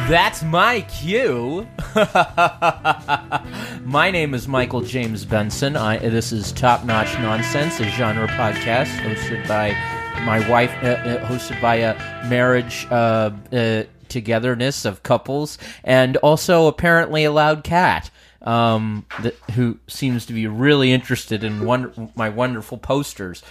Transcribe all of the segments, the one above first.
That's my cue. My name is Michael James Benson. This is Top Notch Nonsense, a genre podcast hosted by my wife, hosted by a marriage togetherness of couples, and also apparently a loud cat who seems to be really interested in my wonderful posters.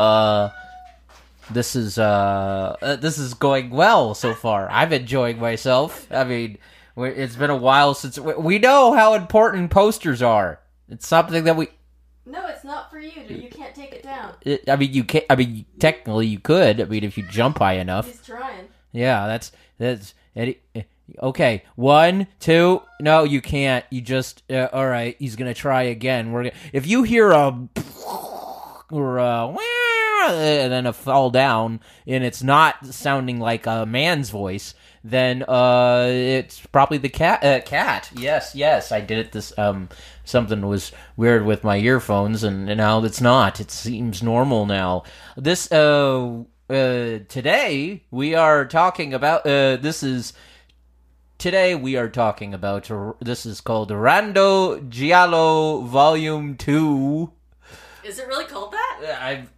This is going well so far. I'm enjoying myself. I mean, it's been a while since we know how important posters are. It's something that we. No, it's not for you. You can't take it down. You can't. I mean, technically you could. I mean, if you jump high enough. He's trying. Yeah, that's. Okay, 1, 2. No, you can't. You just. All right, he's gonna try again. If you hear a or and then a fall down, and it's not sounding like a man's voice, then it's probably the cat. Yes, I did it. Something was weird with my earphones, and now it's not. It seems normal now. Today we are talking about. This is called Rando Giallo Volume 2. Is it really called that? That's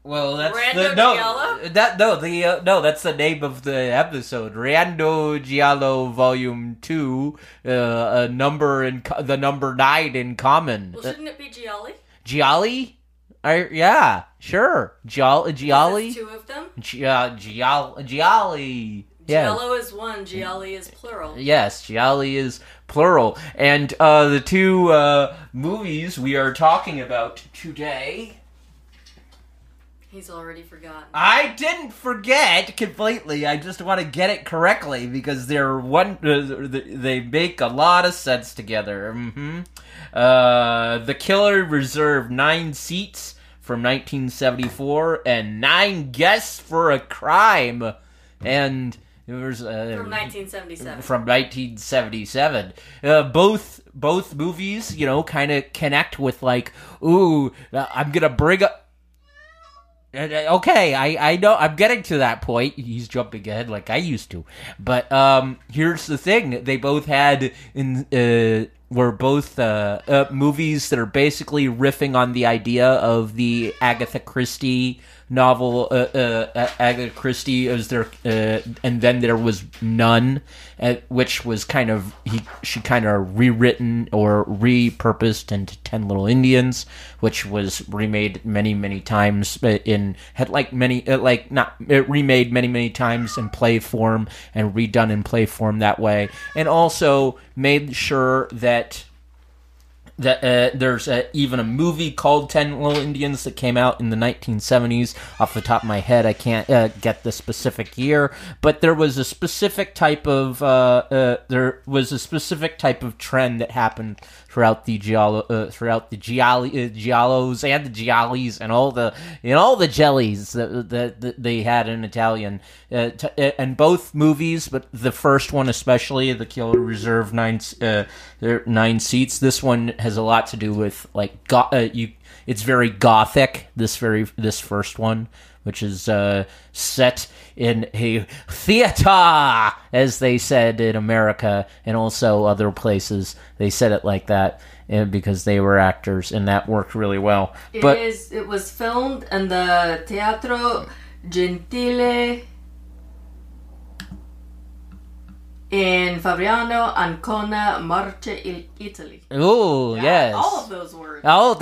the name of the episode. Rando Giallo Volume 2, the number 9 in common. Well, shouldn't it be Gialli? Gialli? Yeah, sure. Gialli? There's two of them? Gialli. Yeah. Giallo is one, Gialli is plural. Yes, Gialli is plural. And the two movies we are talking about today... He's already forgotten. I didn't forget completely. I just want to get it correctly because they make a lot of sense together. The Killer Reserve 9 Seats from 1974 and 9 Guests for a Crime. And... It was, from 1977. From 1977. Both movies, kind of connect with I'm gonna bring up. Okay, I know I'm getting to that point. He's jumping ahead like I used to, but here's the thing: they both were both movies that are basically riffing on the idea of the Agatha Christie novel. Agatha Christie is there, and then there was Nun, which was she kind of rewritten or repurposed into 10 Little Indians, which was remade many times remade many times in play form and redone in play form that way, and also made sure that there's even a movie called 10 Little Indians that came out in the 1970s. Off the top of my head, I can't get the specific year, but there was a specific type of trend that happened throughout the giallos and the giallis and all the jellies that they had in Italian. And both movies, but the first one especially, The Killer Reserve 9 Seats. This one has a lot to do with it's very gothic. This first one, which is set in a theater, as they said in America and also other places. They said it like that because they were actors, and that worked really well. It was filmed in the Teatro Gentile in Fabriano, Ancona, Marche, Italy. Oh, yes, all of those words. Oh,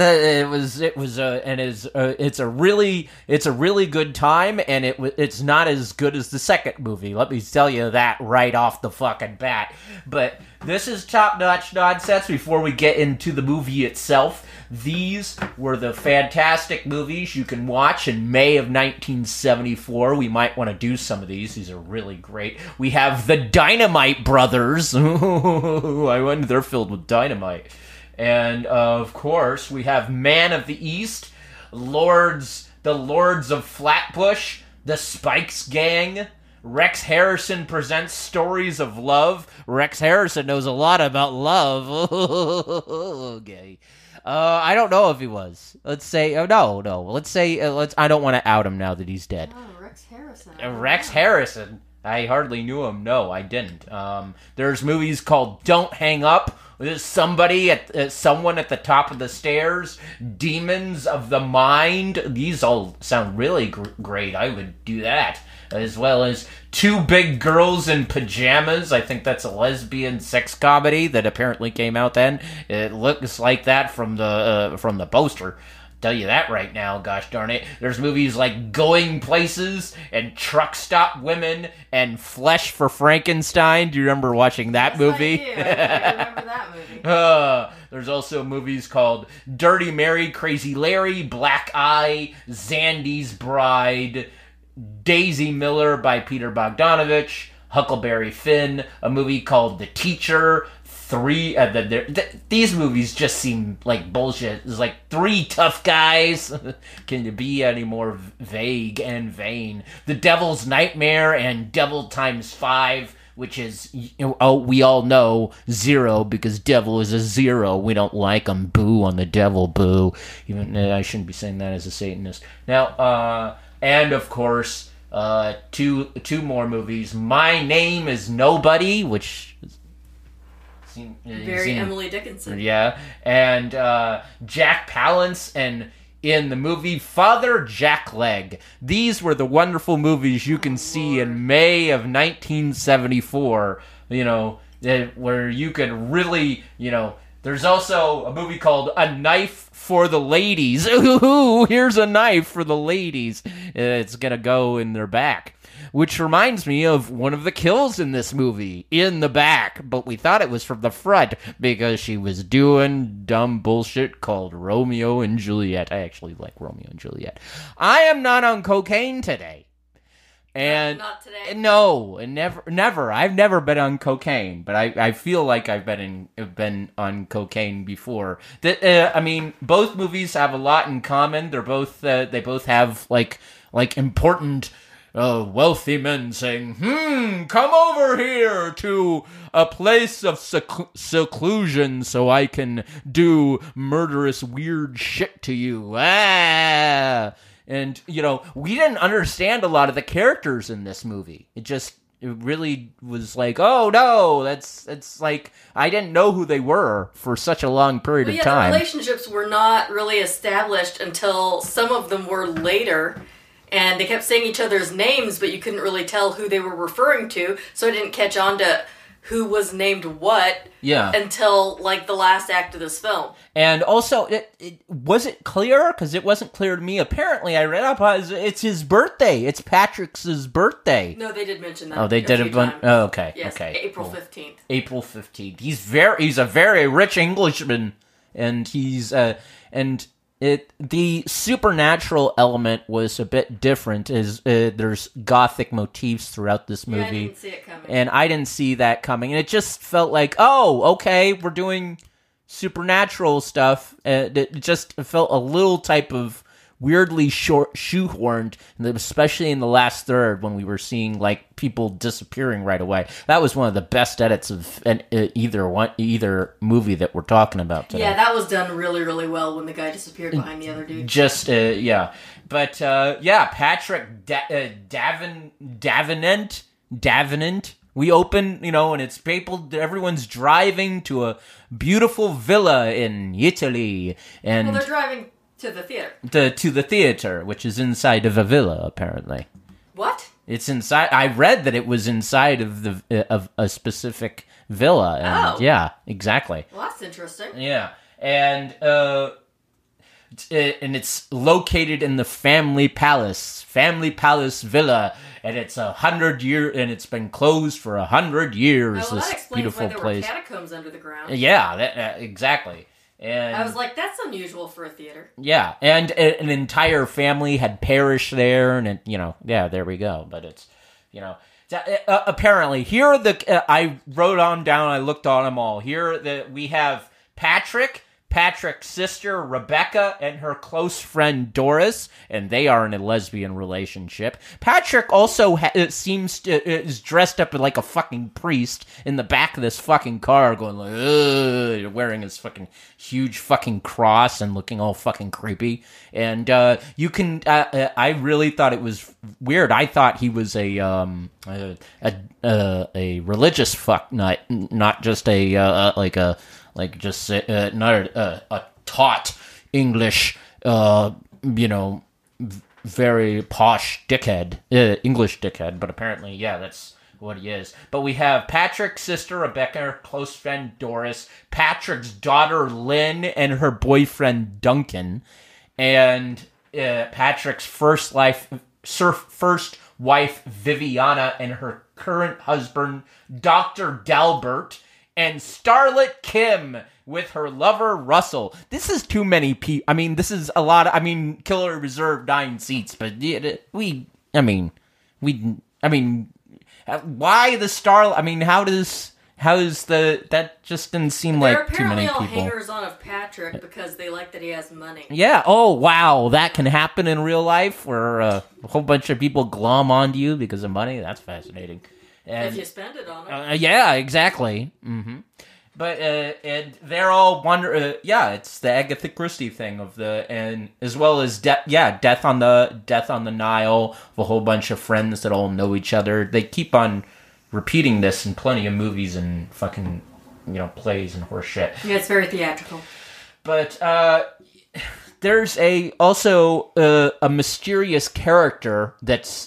it's a really good time, and it's not as good as the second movie. Let me tell you that right off the fucking bat. But this is top-notch nonsense. Before we get into the movie itself, these were the fantastic movies you can watch in May of 1974. We might want to do some of these. These are really great. We have the Dynamite Brothers. I wonder, they're filled with dynamite. And, of course, we have Man of the East, the Lords of Flatbush, the Spikes Gang, Rex Harrison Presents Stories of Love. Rex Harrison knows a lot about love. Okay. I don't know if he was. Let's say, no. Let's say, I don't want to out him now that he's dead. Oh, Rex Harrison. Rex Harrison. I hardly knew him. No, I didn't. There's movies called Don't Hang Up. There's someone at the top of the stairs. Demons of the Mind. These all sound really great. I would do that. As well as Two Big Girls in Pajamas. I think that's a lesbian sex comedy that apparently came out then. It looks like that from the poster. Tell you that right now, gosh darn it. There's movies like Going Places and Truck Stop Women and Flesh for Frankenstein. Do you remember watching that movie? I do. I remember that movie. There's also movies called Dirty Mary, Crazy Larry, Black Eye, Zandy's Bride, Daisy Miller by Peter Bogdanovich, Huckleberry Finn, a movie called The Teacher, these movies just seem like bullshit. It's like Three Tough Guys. Can you be any more vague and vain? The Devil's Nightmare and Devil Times 5, which is, we all know, 0 because devil is a 0. We don't like them. Boo on the devil, boo. Even I shouldn't be saying that as a Satanist. Now, and of course, two more movies. My Name is Nobody, which is Very Emily Dickinson. Yeah, and Jack Palance, and in the movie Father Jackleg. These were the wonderful movies you can see in May of 1974, where you could really, there's also a movie called A Knife for the Ladies. Ooh, here's a knife for the ladies. It's gonna go in their back. Which reminds me of one of the kills in this movie, in the back, but we thought it was from the front because she was doing dumb bullshit called Romeo and Juliet. I actually like Romeo and Juliet. I am not on cocaine today. And not today. No, never. I've never been on cocaine, but I feel like I've been on cocaine before. Both movies have a lot in common. They're both they both have like important wealthy men saying, come over here to a place of seclusion so I can do murderous weird shit to you. And, we didn't understand a lot of the characters in this movie. It really was like, oh no, it's like, I didn't know who they were for such a long period of time. The relationships were not really established until some of them were later. And they kept saying each other's names, but you couldn't really tell who they were referring to, so I didn't catch on to who was named what until, the last act of this film. And also, was it clear? Because it wasn't clear to me. Apparently, I read up, it's his birthday. It's Patrick's birthday. No, they did mention that. Oh, they did a bunch. Oh, okay. Yes, okay. April 15th. April 15th. He's a very rich Englishman, and the supernatural element was a bit different. There's gothic motifs throughout this movie. Yeah, I didn't see it coming. And I didn't see that coming. And it just felt like, oh, okay, we're doing supernatural stuff. It just felt a little type of weirdly shoehorned, especially in the last third when we were seeing people disappearing right away. That was one of the best edits of either movie that we're talking about today. Yeah, that was done really, really well when the guy disappeared behind the other dude. But Patrick Davenant. We open, and it's everyone's driving to a beautiful villa in Italy, and they're driving to the theater. To the theater, which is inside of a villa, apparently. What? It's inside. I read that it was inside of a specific villa. And yeah, exactly. Well, that's interesting. Yeah, and it's located in the Family Palace Villa, and it's 100 years, and it's been closed for 100 years. Well, this that explains beautiful why there place. were catacombs under the ground. Yeah, exactly. And I was like, that's unusual for a theater. Yeah, and an entire family had perished there, and there we go. But it's, apparently here are I wrote on down. I looked on them all. Here that we have Patrick, Patrick's sister, Rebecca, and her close friend, Doris, and they are in a lesbian relationship. Patrick also is dressed up like a fucking priest in the back of this fucking car, going like, ugh, wearing his fucking huge fucking cross and looking all fucking creepy. And you can, I really thought it was weird. I thought he was a religious fuck nut, not just not a taught English, very posh dickhead, English dickhead. But apparently, yeah, that's what he is. But we have Patrick's sister Rebecca, her close friend Doris, Patrick's daughter Lynn, and her boyfriend Duncan, and Patrick's first wife Viviana, and her current husband Dr. Dalbert, and Starlet Kim with her lover Russell. This is too many people. I mean, this is a lot. Killer reserved 9 seats, but why the Star? I mean, how is that just didn't seem like too many people. They're apparently all hangers-on of Patrick because they like that he has money. Yeah. Oh, wow. That can happen in real life where a whole bunch of people glom onto you because of money. That's fascinating. And, if you spend it on them. Yeah, exactly. Mm-hmm. But and they're all it's the Agatha Christie thing and as well as Death on the Nile, a whole bunch of friends that all know each other. They keep on repeating this in plenty of movies and fucking plays and horse shit. Yeah, it's very theatrical. But there's also a mysterious character that's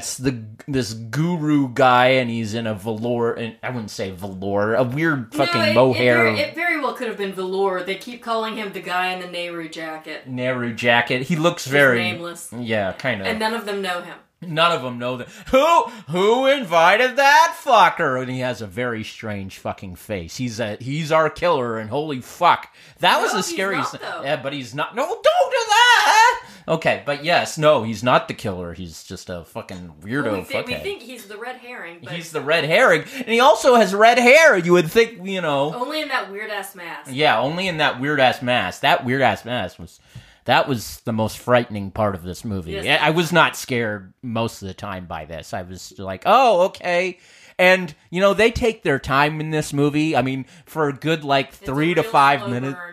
this guru guy, and he's in a velour, and I wouldn't say velour, a weird fucking mohair. It very well could have been velour. They keep calling him the guy in the Nehru jacket. Nehru jacket. He looks very nameless. Yeah, kind of. And none of them know him. None of them know that. Who invited that fucker? And he has a very strange fucking face. He's our killer, and holy fuck, that was the scariest. Yeah, but he's not. No, don't do that. Okay, but yes, no, he's not the killer. He's just a fucking weirdo. We think he's the red herring. But he's the red herring, and he also has red hair. You would think, only in that weird ass mask. Yeah, only in that weird ass mask. That weird ass mask was. That was the most frightening part of this movie. Yes. I was not scared most of the time by this. I was like, oh, okay. And, they take their time in this movie. I mean, for a good, 3 to 5 minutes. Burn,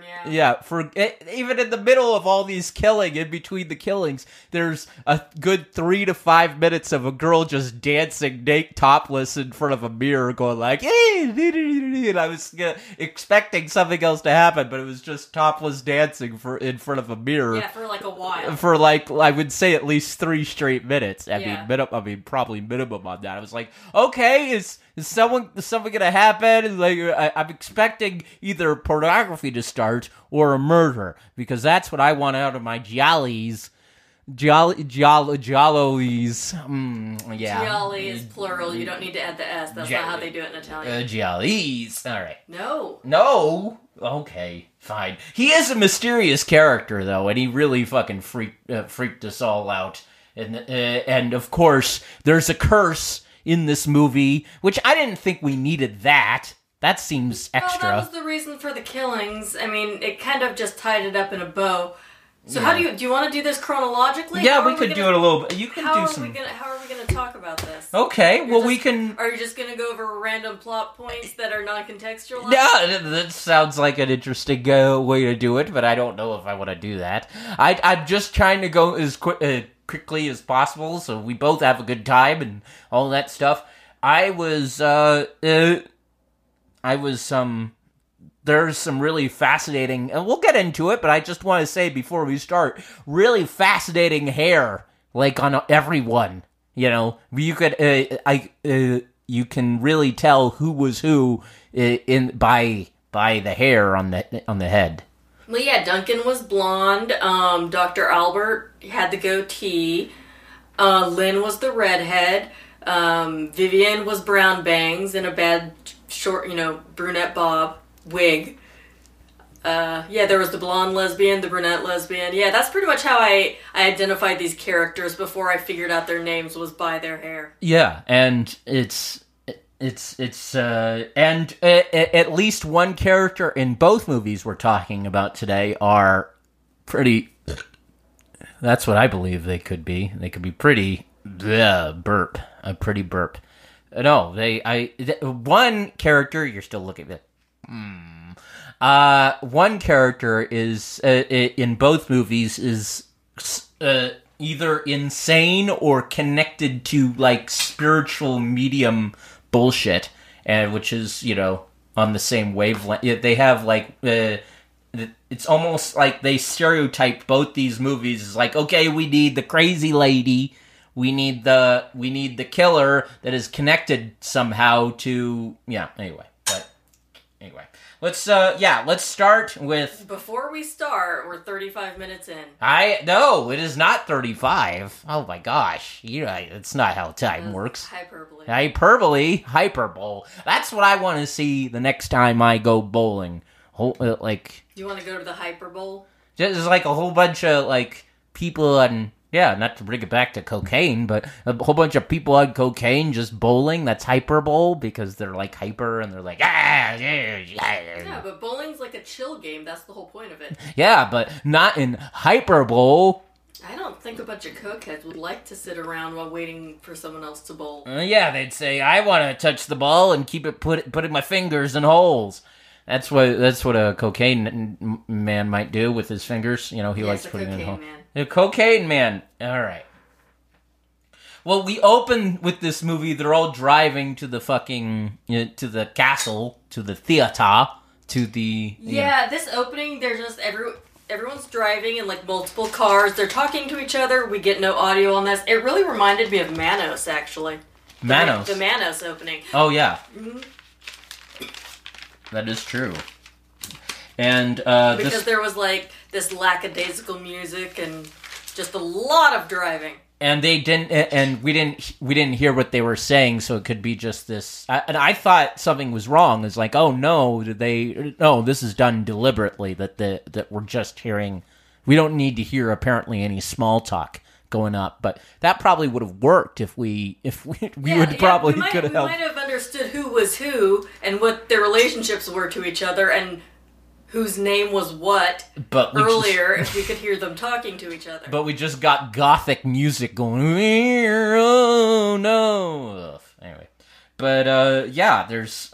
even in the middle of all these in between the killings, there's a good 3 to 5 minutes of a girl just dancing topless in front of a mirror going like, hey, and I was expecting something else to happen, but it was just topless dancing in front of a mirror. Yeah, for a while. For I would say at least 3 straight minutes. Probably minimum on that. I was like, okay, is something gonna happen? I'm expecting either pornography to start or a murder, because that's what I want out of my giallies. Giallies. Yeah. Gialli is plural. You don't need to add the S. That's not how they do it in Italian. Giallies. All right. No. Okay, fine. He is a mysterious character, though, and he really fucking freaked us all out. And of course, there's a curse in this movie, which I didn't think we needed that. That seems extra. Well, that was the reason for the killings. I mean, it kind of just tied it up in a bow. So how do you want to do this chronologically? Yeah, we could do it a little bit. You can do some. How are we going to talk about this? Okay, we can. Are you just going to go over random plot points that are non-contextual? Yeah, that sounds like an interesting way to do it, but I don't know if I want to do that. I'm just trying to go as quickly as possible, so we both have a good time and all that stuff. There's some really fascinating, and we'll get into it, but I just want to say before we start, really fascinating hair, on everyone. You could, you can really tell who was who by the hair on the head. Well, yeah, Duncan was blonde. Dr. Albert had the goatee. Lynn was the redhead. Vivian was brown bangs and a bad short, brunette bob wig. There was the blonde lesbian, the brunette lesbian. Yeah, that's pretty much how I identified these characters before I figured out their names was by their hair. Yeah, and and at least one character in both movies we're talking about today are pretty. That's what I believe they could be. They could be pretty burp, a pretty burp. No, one character. You're still looking at it. One character is in both movies is either insane or connected to like spiritual medium bullshit, and which is on the same wavelength. They have like it's almost like they stereotype both these movies as like, okay, we need the crazy lady, we need the killer that is connected somehow to anyway. Let's start with. Before we start, we're 35 minutes in. No, it is not 35. Oh my gosh, it's not how time works. Hyperbole. Hyperbole. That's what I want to see the next time I go bowling. Like, you want to go to the hyperbole? Just like a whole bunch of like people on. Yeah, not to bring it back to cocaine, but a whole bunch of people on cocaine just bowling. That's hyperbole because they're like hyper and they're like Yeah, but bowling's like a chill game. That's the whole point of it. Yeah, but not in hyperbole. I don't think a bunch of cokeheads would like to sit around while waiting for someone else to bowl. Yeah, they'd say, "I want to touch the ball and keep it putting my fingers in holes." That's what a cocaine man might do with his fingers. He likes putting in holes. A cocaine man. All right. Well, we open with this movie. They're all driving to the fucking to the castle, to the theater, to the. Yeah, this opening. They're just everyone's driving in like multiple cars. They're talking to each other. We get no audio on this. It really reminded me of Manos, actually. Manos. The Manos opening. Oh yeah. Mm-hmm. That is true. And because there was like this lackadaisical music and just a lot of driving. And we didn't hear what they were saying, so it could be just this. And I thought something was wrong. It's like, oh no, this is done deliberately. That we're just hearing. We don't need to hear apparently any small talk going up, but that probably would have worked if we probably could have. We might have understood who was who and what their relationships were to each other and whose name was what earlier if we could hear them talking to each other. But we just got gothic music going. Oh no! Anyway, but there's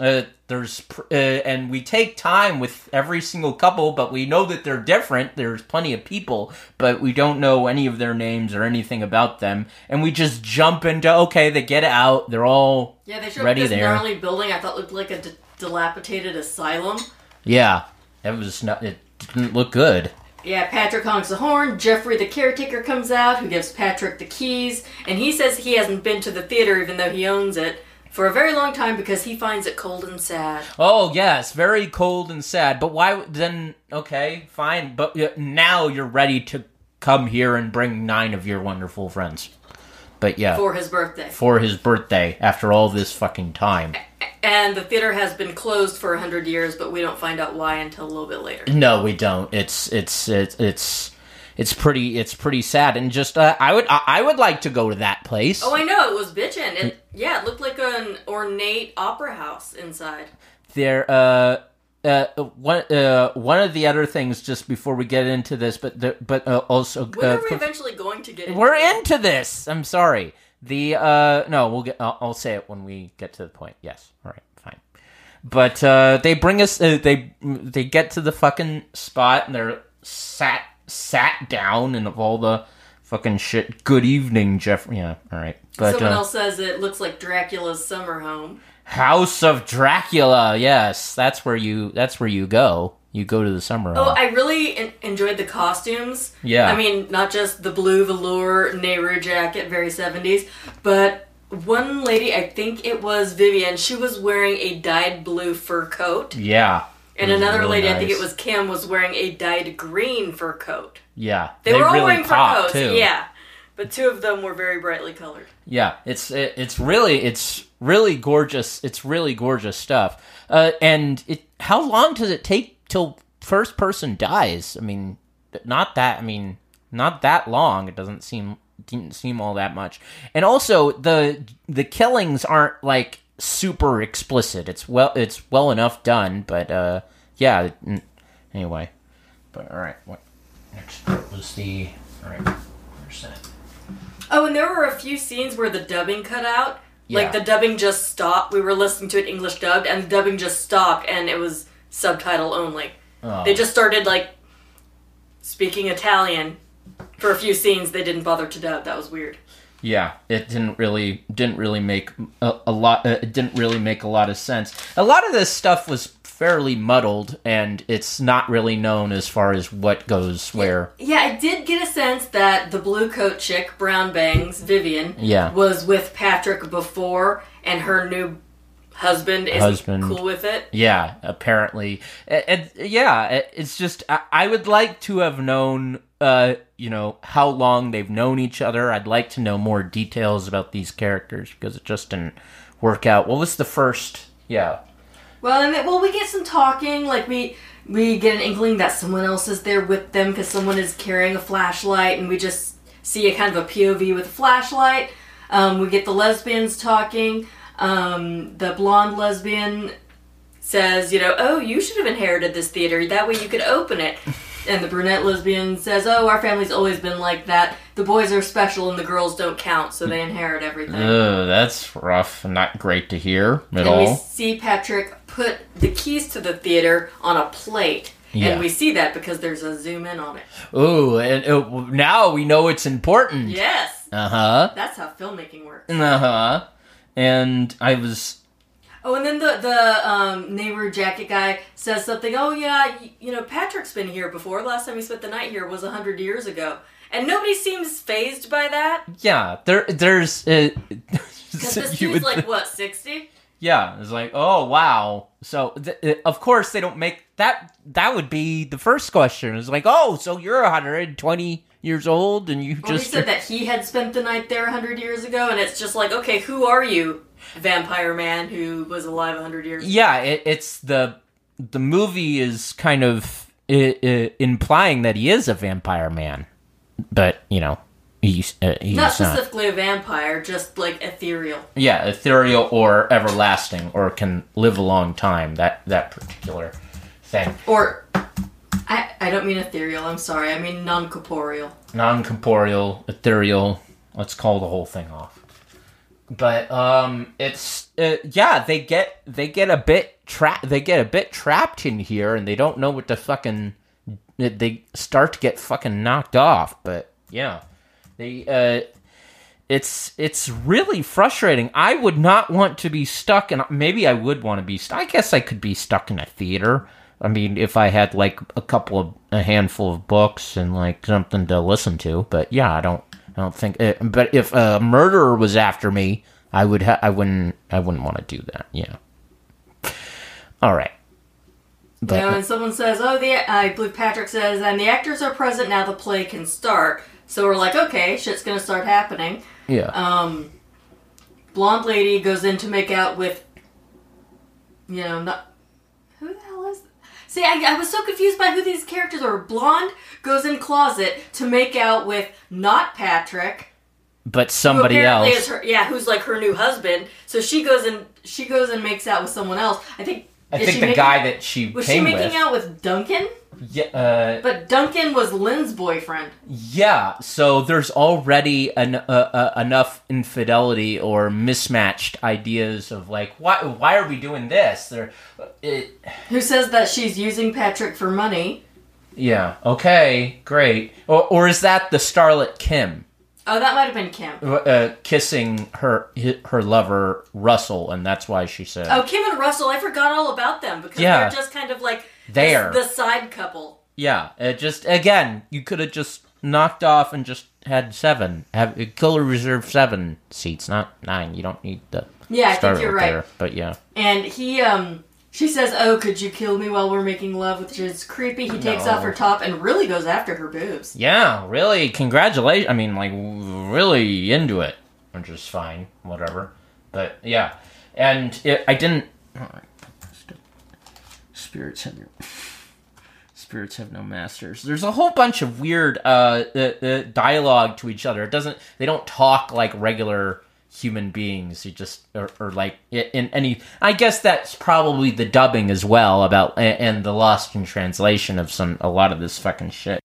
and we take time with every single couple, but we know that they're different. There's plenty of people, but we don't know any of their names or anything about them, and we just jump into they get out. They're all they showed ready this there. gnarly building I thought looked like a dilapidated asylum. Yeah. It didn't look good. Yeah, Patrick honks the horn. Jeffrey, the caretaker, comes out, who gives Patrick the keys, and he says he hasn't been to the theater, even though he owns it, for a very long time because he finds it cold and sad. Oh, yes, very cold and sad. But why then? Okay, fine. But now you're ready to come here and bring 9 of your wonderful friends. But yeah. For his birthday. For his birthday, after all this fucking time. And the theater has been closed for 100 years, but we don't find out why until a little bit later. No, we don't. It's pretty sad, and just I would like to go to that place. Oh, I know, it was bitchin'. It looked like an ornate opera house inside. There, one of the other things, just before we get into this, but also when are we eventually going to get into we're into this. I'm sorry. No, we'll get. I'll say it when we get to the point. Yes. All right. Fine. But they bring us. They get to the fucking spot and they're sat down and of all the fucking shit. Good evening, Jeffrey. Yeah. All right. But someone else says it looks like Dracula's summer home. House of Dracula. Yes, that's where you go. You go to the summer home. Oh, I really enjoyed the costumes. Yeah. I mean, not just the blue velour Nehru jacket, very 70s, but one lady, I think it was Vivian, she was wearing a dyed blue fur coat. Yeah. And another really lady, nice. I think it was Kim, was wearing a dyed green fur coat. Yeah. They were all really wearing fur coats, too. yeah. But 2 of them were very brightly colored. Yeah, it's really gorgeous. It's really gorgeous stuff. And how long does it take till first person dies? I mean, not that long. It didn't seem all that much. And also the killings aren't like super explicit. It's well enough done, but yeah. Anyway, but all right. What next was the all right? Where's that? Oh, and there were a few scenes where the dubbing cut out. Yeah. Like, the dubbing just stopped. We were listening to it English dubbed, and the dubbing just stopped, and it was subtitle only. Oh. They just started, like, speaking Italian for a few scenes. They didn't bother to dub. That was weird. Yeah, it didn't really make a lot. It didn't really make a lot of sense. A lot of this stuff was fairly muddled, and it's not really known as far as what goes where. Yeah, I did get a sense that the blue coat chick, Brown Bangs, Vivian, was with Patrick before, and her new husband isn't cool with it. Yeah, apparently. And yeah, it's just, I would like to have known, how long they've known each other. I'd like to know more details about these characters, because it just didn't work out. What was the first? Yeah. Well, we get some talking, like we get an inkling that someone else is there with them because someone is carrying a flashlight, and we just see a kind of a POV with a flashlight. We get the lesbians talking. The blonde lesbian says, oh, you should have inherited this theater. That way you could open it. And the brunette lesbian says, oh, our family's always been like that. The boys are special and the girls don't count, so they inherit everything. That's rough and not great to hear at all. And we see Patrick put the keys to the theater on a plate. Yeah. And we see that because there's a zoom in on it. Ooh, and now we know it's important. Yes. Uh-huh. That's how filmmaking works. Uh-huh. And I was... Oh, and then the neighbor jacket guy says something, oh yeah, Patrick's been here before. Last time he spent the night here was 100 years ago. And nobody seems fazed by that. Yeah, there's... Because this dude's like, what, 60? Yeah, it's like, oh, wow. So, of course, they don't make... That would be the first question. It's like, oh, so you're 120 years old and you He said that he had spent the night there 100 years ago, and it's just like, okay, who are you, vampire man who was alive 100 years ago? Yeah, it's the movie is kind of implying that he is a vampire man. But, he's not specifically a vampire, just like ethereal. Yeah, ethereal or everlasting, or can live a long time, that particular thing. Or... I don't mean ethereal, I'm sorry. I mean non-corporeal. Non-corporeal, ethereal. Let's call the whole thing off. But it's they get a bit trapped in here, and they don't know what to fucking. They start to get fucking knocked off. But yeah, it's really frustrating. I would not want to be stuck, and maybe I would want to be. I guess I could be stuck in a theater. I mean, if I had like a handful of books and like something to listen to, but yeah, I don't think. But if a murderer was after me, I wouldn't want to do that. Yeah. All right. But and someone says, "Oh, I believe Patrick says, and the actors are present now. The play can start." So we're like, "Okay, shit's gonna start happening." Yeah. Blonde lady goes in to make out with, not. Who the hell is... See, I was so confused by who these characters are. Blonde goes in closet to make out with not Patrick, but somebody else. Is who's like her new husband. So she goes and makes out with someone else. I think the guy that she was came she making out with Duncan? Yeah, but Duncan was Lynn's boyfriend. Yeah, so there's already enough infidelity or mismatched ideas of like, why are we doing this? Who says that she's using Patrick for money? Yeah. Okay. Great. Or is that the starlet Kim? Oh, that might have been Kim. Kissing her lover Russell, and that's why she said. Oh, Kim and Russell! I forgot all about them because they're just kind of like the side couple. Yeah, again, you could have just knocked off and just had 7. Killer reserve 7 seats, not 9. You don't need the. Yeah, I think you're right. There, but yeah. And she says, "Oh, could you kill me while we're making love?" Which is creepy. He takes off her top and really goes after her boobs. Yeah, really. Congratulations. I mean, like, really into it, which is fine. Whatever. But yeah, and I didn't. All right. Spirits have no masters. There's a whole bunch of weird dialogue to each other. They don't talk like regular human beings. You just or like in any. I guess that's probably the dubbing as well about and the lost in translation of a lot of this fucking shit.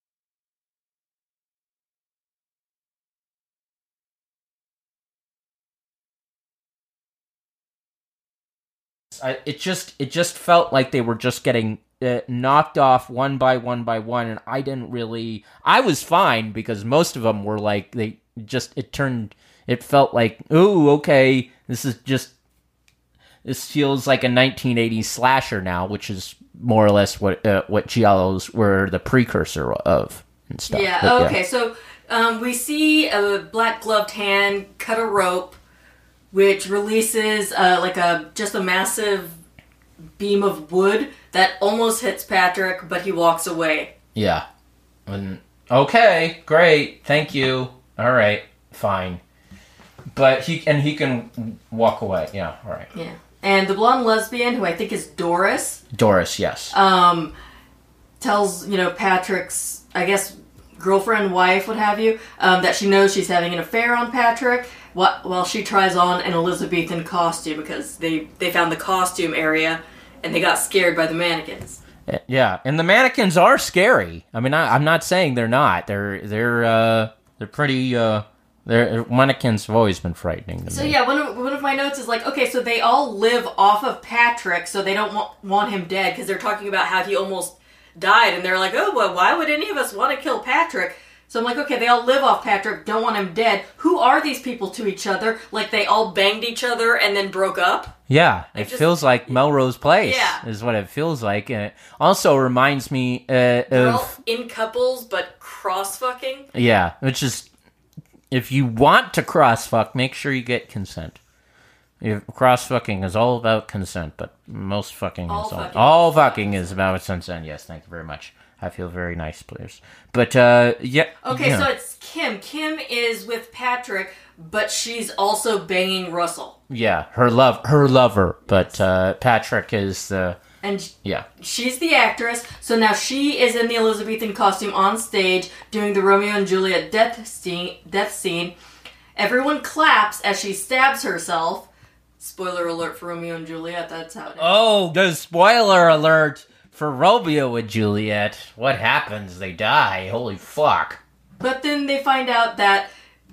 It just felt like they were just getting knocked off one by one by one, and I was fine because most of them were like it felt like, ooh, okay, this feels like a 1980s slasher now, which is more or less what giallos were the precursor of and stuff. Yeah. But, okay. So we see a black gloved hand cut a rope, which releases just a massive beam of wood that almost hits Patrick, but he walks away. Yeah. Okay, great, thank you. All right, fine. But he can walk away. Yeah, all right. Yeah. And the blonde lesbian, who I think is Doris. Doris, yes. Tells, Patrick's, I guess, girlfriend, wife, what have you, that she knows she's having an affair on Patrick while she tries on an Elizabethan costume because they found the costume area and they got scared by the mannequins. Yeah, and the mannequins are scary. I mean, I'm not saying they're not. They're pretty. Mannequins have always been frightening to me. So yeah, one of my notes is like, okay, so they all live off of Patrick, so they don't want him dead because they're talking about how he almost died, and they're like, oh, well, why would any of us want to kill Patrick? So I'm like, okay, they all live off Patrick, don't want him dead. Who are these people to each other? Like, they all banged each other and then broke up? Yeah, it feels like Melrose Place, yeah, is what it feels like. And it also reminds me they're of... all in couples, but cross-fucking? Yeah, which is... If you want to cross-fuck, make sure you get consent. Cross-fucking is all about consent, but most fucking all fucking is about consent. Yes, thank you very much. I feel very nice, please. But, yeah. Okay, so it's Kim. Kim is with Patrick, but she's also banging Russell. Yeah, her lover. But, Patrick is the... And yeah, she's the actress, so now she is in the Elizabethan costume on stage doing the Romeo and Juliet death scene. Everyone claps as she stabs herself. Spoiler alert for Romeo and Juliet, that's how it is. Oh, the spoiler alert for Romeo and Juliet. What happens? They die. Holy fuck. But then they find out that,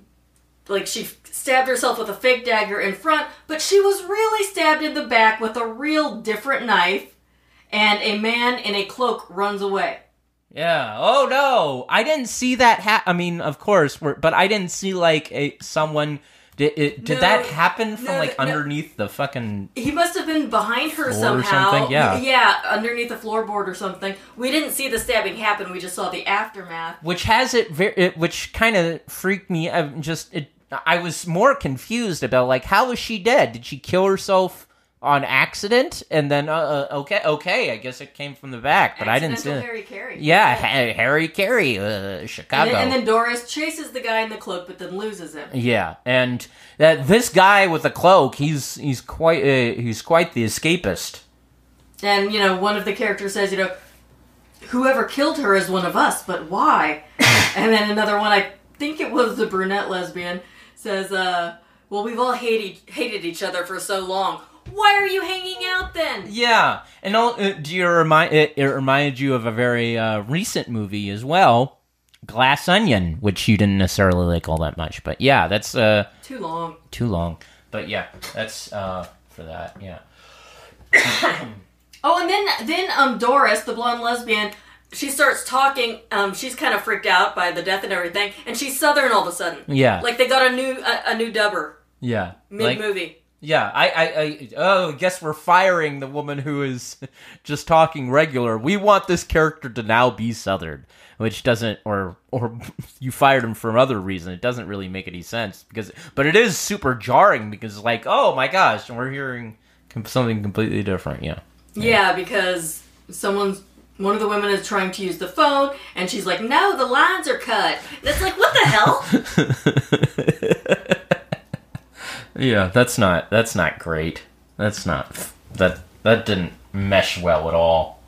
like, she stabbed herself with a fake dagger in front, but she was really stabbed in the back with a real different knife, and a man in a cloak runs away. Yeah. Oh, no. I didn't see that I mean, of course, but I didn't see, like, someone... Did that happen from, underneath the fucking... He must have been behind her somehow. Or something? Yeah. Yeah, underneath a floorboard or something. We didn't see the stabbing happen, we just saw the aftermath. Which which kind of freaked me. I was more confused about, like, how was she dead? Did she kill herself on accident? And then, okay, I guess it came from the back, but I didn't see it. Harry Carey. Yeah, Harry Carey, Chicago. And then Doris chases the guy in the cloak, but then loses him. Yeah, and this guy with the cloak, he's quite the escapist. And, one of the characters says, whoever killed her is one of us, but why? And then another one, I think it was the brunette lesbian, says, well, we've all hated each other for so long. Why are you hanging out then? Yeah, and it reminded you of a very recent movie as well, Glass Onion, which you didn't necessarily like all that much, but yeah, that's too long. But yeah, that's for that. Yeah. Oh, and then Doris, the blonde lesbian, she starts talking. She's kind of freaked out by the death and everything, and she's Southern all of a sudden. Yeah, like they got a new dubber. Yeah, mid-movie. Yeah, I guess we're firing the woman who is just talking regular. We want this character to now be Southern, which doesn't, or you fired him for other reason. It doesn't really make any sense but it is super jarring because, like, oh my gosh, we're hearing something completely different. Yeah. Yeah, because one of the women is trying to use the phone, and she's like, "No, the lines are cut." And it's like, what the hell? Yeah, that's not great. That didn't mesh well at all.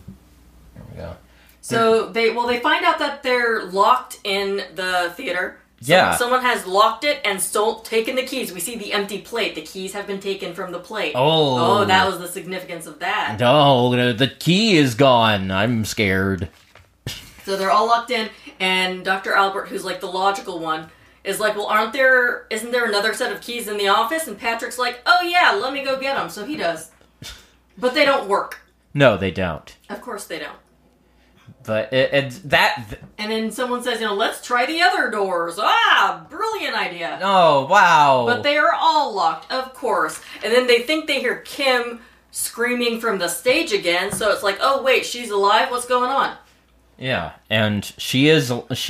There we go. So they find out that they're locked in the theater Yeah. Someone has locked it and taken the keys. We see the empty plate. The keys have been taken from the plate. Oh. Oh, that was the significance of that. No, the key is gone. I'm scared. So they're all locked in, and Dr. Albert, who's like the logical one, is like, well, isn't there another set of keys in the office? And Patrick's like, oh yeah, let me go get them. So he does. But they don't work. No, they don't. Of course they don't. But and then someone says, let's try the other doors. Ah, brilliant idea. Oh, wow. But they are all locked, of course. And then they think they hear Kim screaming from the stage again. So it's like, oh wait, she's alive. What's going on? Yeah, and she is,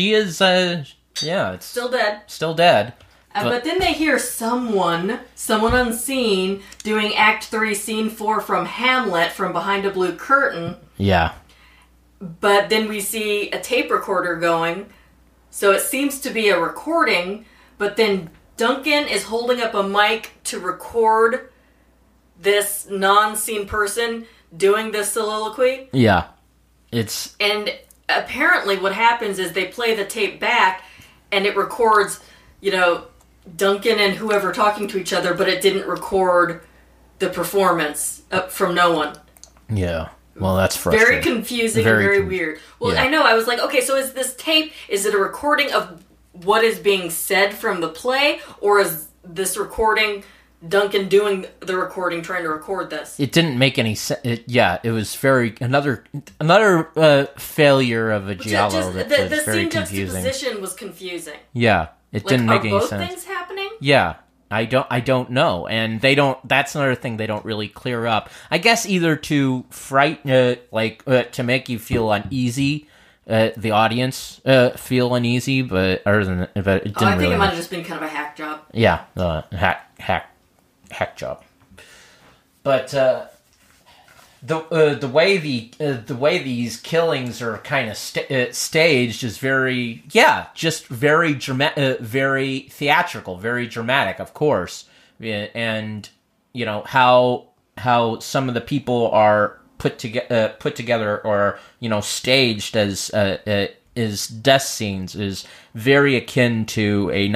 yeah, it's still dead. Still dead. But then they hear someone unseen, doing Act 3, Scene 4 from Hamlet from behind a blue curtain. Yeah. But then we see a tape recorder going, so it seems to be a recording, but then Duncan is holding up a mic to record this non-scene person doing this soliloquy. Yeah. And apparently what happens is they play the tape back, and it records, Duncan and whoever talking to each other, but it didn't record the performance from no one. Yeah. Well, that's frustrating. Very confusing and very weird. Well, yeah. I know. I was like, okay, so is this tape, is it a recording of what is being said from the play, or is this recording Duncan doing the recording, trying to record this? It didn't make any sense. It was another failure of a giallo that was very confusing. The scene juxtaposition was confusing. Yeah, it didn't make any sense. Are both things happening? Yeah. I don't know, and they don't. That's another thing they don't really clear up. I guess either to frighten, to make you feel uneasy, the audience feel uneasy, but it didn't. I think it might have just been kind of a hack job. Yeah, hack job. But the way these killings are kind of staged is very very theatrical, very dramatic, of course, and how some of the people are put together or staged as death scenes is very akin to a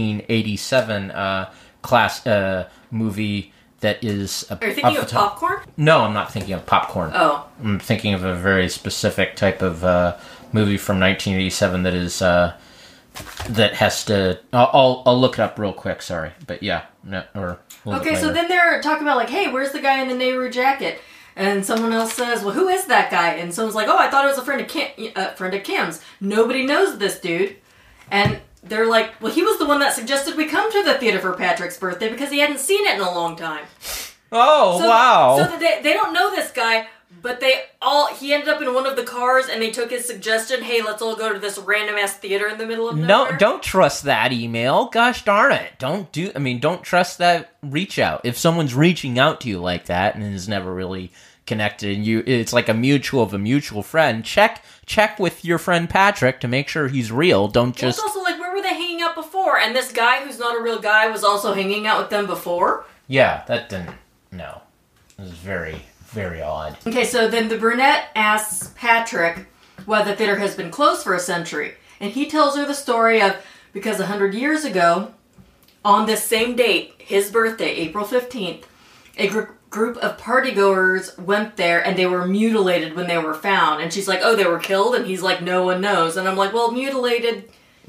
1987 class movie. That is. Are you thinking of Popcorn? No, I'm not thinking of Popcorn. Oh. I'm thinking of a very specific type of movie from 1987 that is that has to. I'll look it up real quick. Sorry, but yeah, okay. So then they're talking about hey, where's the guy in the Nehru jacket? And someone else says, well, who is that guy? And someone's like, oh, I thought it was a friend of Kim's. Nobody knows this dude, and. They're like, well, he was the one that suggested we come to the theater for Patrick's birthday because he hadn't seen it in a long time. Oh, wow. So they don't know this guy, but he ended up in one of the cars and they took his suggestion, hey, let's all go to this random-ass theater in the middle of nowhere. No, don't trust that email. Gosh darn it. Don't trust that reach out. If someone's reaching out to you like that and is never really connected, and it's like a mutual of a mutual friend, check with your friend Patrick to make sure he's real. Don't just... Well, it's also where were they hanging out before? And this guy who's not a real guy was also hanging out with them before? Yeah, that didn't... No. It was very, very odd. Okay, so then the brunette asks Patrick why the theater has been closed for a century. And he tells her the story of, because 100 years ago, on this same date, his birthday, April 15th, a group of partygoers went there and they were mutilated when they were found. And she's like, oh, they were killed? And he's like, no one knows. And I'm like, well, mutilated...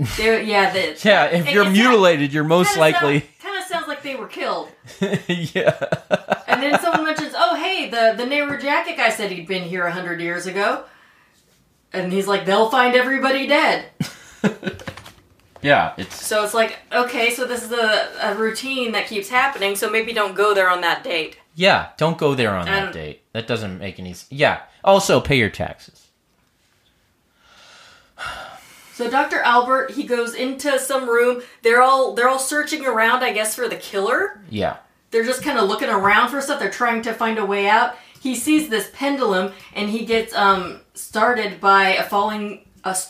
if you're mutilated, you're most likely... Kind of sounds like they were killed. Yeah. And then someone mentions, oh, hey, the Nehru jacket guy said he'd been here 100 years ago. And he's like, they'll find everybody dead. Yeah. So it's like, okay, so this is a routine that keeps happening, so maybe don't go there on that date. Yeah, don't go there on that date. That doesn't make any sense. Yeah. Also, pay your taxes. So Dr. Albert, he goes into some room. They're all searching around, I guess, for the killer. Yeah. They're just kind of looking around for stuff. They're trying to find a way out. He sees this pendulum, and he gets startled by a falling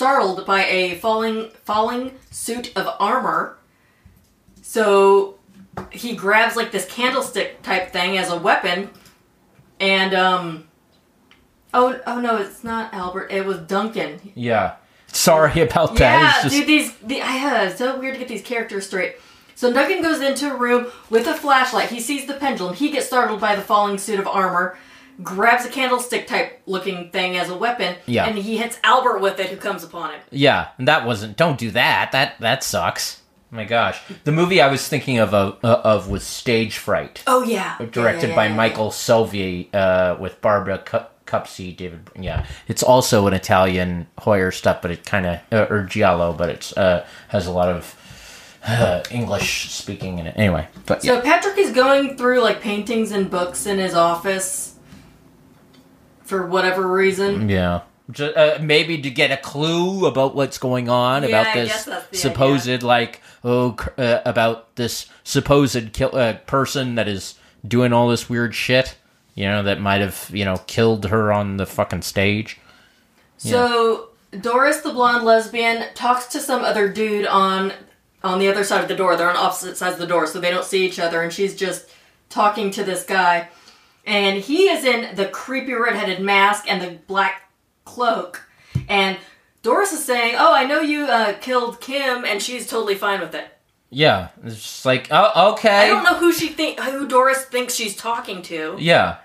suit of armor. So he grabs this candlestick type thing as a weapon, and oh no, it's not Albert. It was Duncan. Yeah. Sorry about that. Yeah, It's just, dude, it's so weird to get these characters straight. So Duncan goes into a room with a flashlight. He sees the pendulum. He gets startled by the falling suit of armor, grabs a candlestick type looking thing as a weapon, Yeah. and he hits Albert with it, who comes upon him. yeah, and that wasn't. Don't do that. That sucks. Oh my gosh, the movie I was thinking of was Stage Fright. Oh yeah, Directed by Michael Salvi, with Barbara Cupsey, David. Yeah, it's also an Italian Hoyer stuff, but it kind of or Giallo, but it's has a lot of English speaking in it. Anyway, but So Patrick is going through like paintings and books in his office for whatever reason. yeah. Maybe to get a clue about what's going on Yeah, about I this guess that's the supposed idea. about this supposed person that is doing all this weird shit. That might have killed her on the fucking stage. So Doris, the blonde lesbian, talks to some other dude on the other side of the door. They're on opposite sides of the door, so they don't see each other, and she's just talking to this guy. And he is in the creepy redheaded mask and the black cloak. And Doris is saying, "Oh, I know you killed Kim," and she's totally fine with it. Yeah, it's just like, oh, okay. I don't know who Doris thinks she's talking to. Yeah.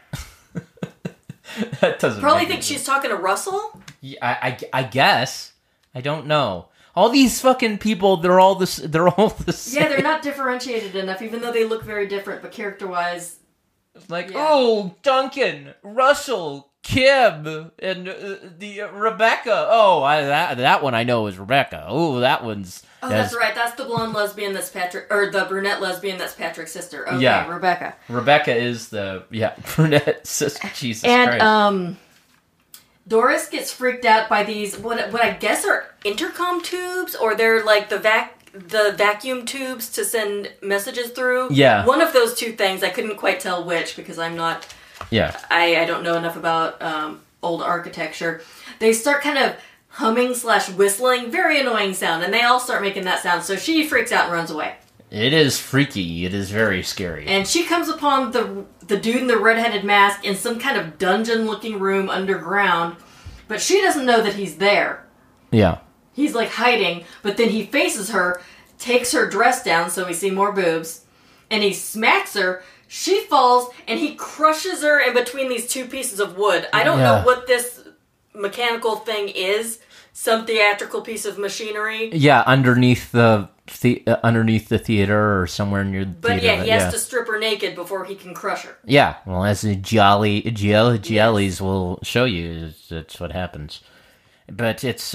That doesn't Probably make thinks any she's talking to Russell. Yeah, I guess. I don't know. All these fucking people, they're all the same. Yeah, they're not differentiated enough, even though they look very different, but character-wise... Like, Yeah. oh, Duncan, Russell, Kim, and the Rebecca. Oh, that one I know is Rebecca. Oh, that one's... Oh, that's right. That's the blonde lesbian that's Patrick... Or the brunette lesbian that's Patrick's sister. Okay, Yeah. Rebecca. Rebecca is the, brunette sister. Jesus Christ. And, Doris gets freaked out by these, what I guess are intercom tubes, or they're like the vacuum tubes to send messages through. Yeah. One of those two things. I couldn't quite tell which, because I'm not... Yeah. I don't know enough about old architecture. They start kind of humming/whistling, very annoying sound, and they all start making that sound, so she freaks out and runs away. It is freaky. It is very scary. And she comes upon the dude in the red-headed mask in some kind of dungeon-looking room underground, but she doesn't know that he's there. Yeah. He's like hiding, but then he faces her, takes her dress down so we see more boobs, and he smacks her. She falls, and he crushes her in between these two pieces of wood. I don't know what this mechanical thing is. Some theatrical piece of machinery. Yeah, underneath the theater or somewhere near the But theater. yeah, he has to strip her naked before he can crush her. Yeah, well, as the Giallis will show you, that's what happens. But it's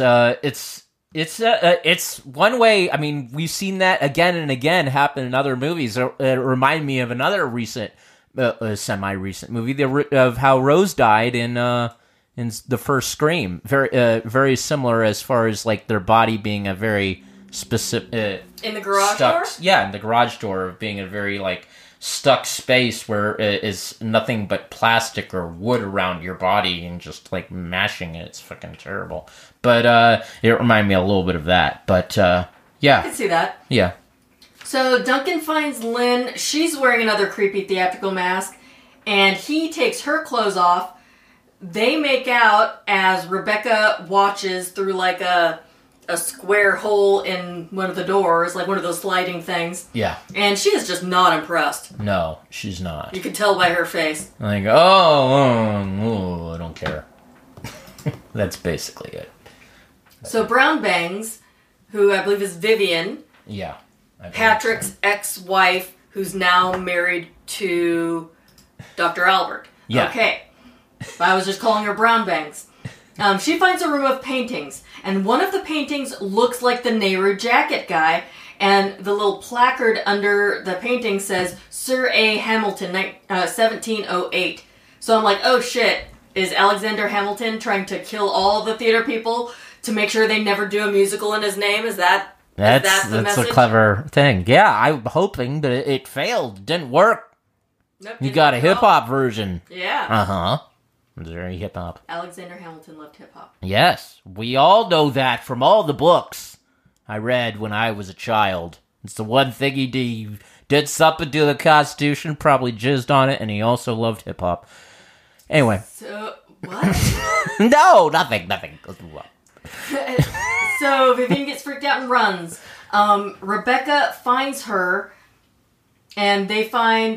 one way. I mean, we've seen that again and again happen in other movies. It reminded me of another recent, semi-recent movie, of how Rose died in the first Scream. Very similar as far as like their body being a very specific in the garage door. Yeah, in the garage door, of being a very like stuck space where it is nothing but plastic or wood around your body and just like mashing it. It's fucking terrible. But it reminded me a little bit of that. But I yeah, can see that. yeah, So Duncan finds Lynn. She's wearing another creepy theatrical mask, and he takes her clothes off. They make out as Rebecca watches through like a square hole in one of the doors, like one of those sliding things. yeah. And she is just not impressed. No, she's not. You can tell by her face. Like, oh, I don't care. That's basically it. So Brown Bangs, who I believe is Vivian, Yeah. I believe Patrick's so. ex-wife, who's now married to Dr. Albert. Yeah. Okay. I was just calling her Brown Bangs. She finds a room of paintings, and one of the paintings looks like the Nehru jacket guy, and the little placard under the painting says, Sir A. Hamilton, 1708. So I'm like, oh shit, is Alexander Hamilton trying to kill all the theater people to make sure they never do a musical in his name? Is that the That's message? a clever thing. Yeah, I'm hoping, but it failed. It didn't work. Nope, You didn't got a work at all. hip-hop version. Yeah. Uh-huh. Very hip-hop. Alexander Hamilton loved hip-hop. Yes, we all know that from all the books I read when I was a child. It's the one thing he did. He did something to the Constitution, probably jizzed on it, and he also loved hip-hop. Anyway. So, what? No, nothing. Let's move on. So Vivian gets freaked out and runs. Rebecca finds her, and they find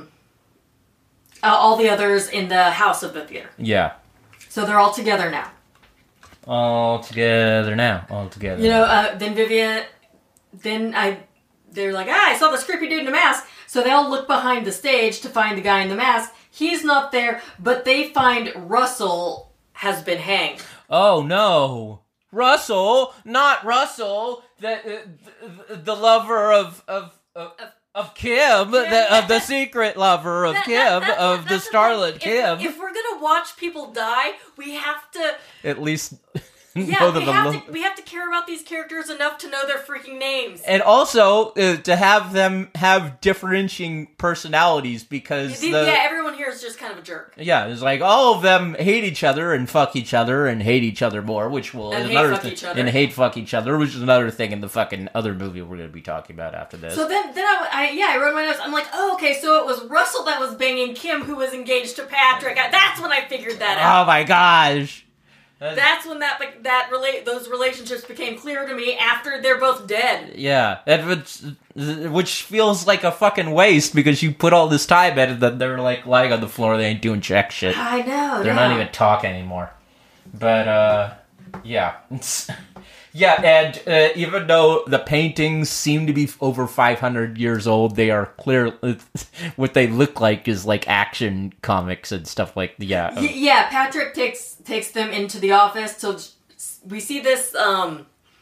all the others in the house of the theater. Yeah. So they're all together now. All together now. All together. You know, then Vivian, they're like, I saw this creepy dude in a mask. So they all look behind the stage to find the guy in the mask. He's not there, but they find Russell has been hanged. Oh no, Russell, not Russell, the lover of Kim, of the secret lover of Kim, of the starlet Kim. If we're gonna watch people die, we have to at least know we have to care about these characters enough to know their freaking names, and also to have them have differentiating personalities because everyone here is just kind of a jerk. Yeah, it's like all of them hate each other and fuck each other and hate each other more, which is another thing. And hate fuck each other, which is another thing in the fucking other movie we're going to be talking about after this. So then I wrote my notes. I'm like, oh, okay, so it was Russell that was banging Kim, who was engaged to Patrick. That's when I figured that out. Oh my gosh. That's when those relationships became clear to me after they're both dead. Yeah, which feels like a fucking waste because you put all this time in that they're like lying on the floor, they ain't doing jack shit. I know. They're not even talking anymore. But yeah. Yeah, and even though the paintings seem to be over 500 years old, they are clear. What they look like is like action comics and stuff like Yeah, Patrick takes them into the office. So we see this a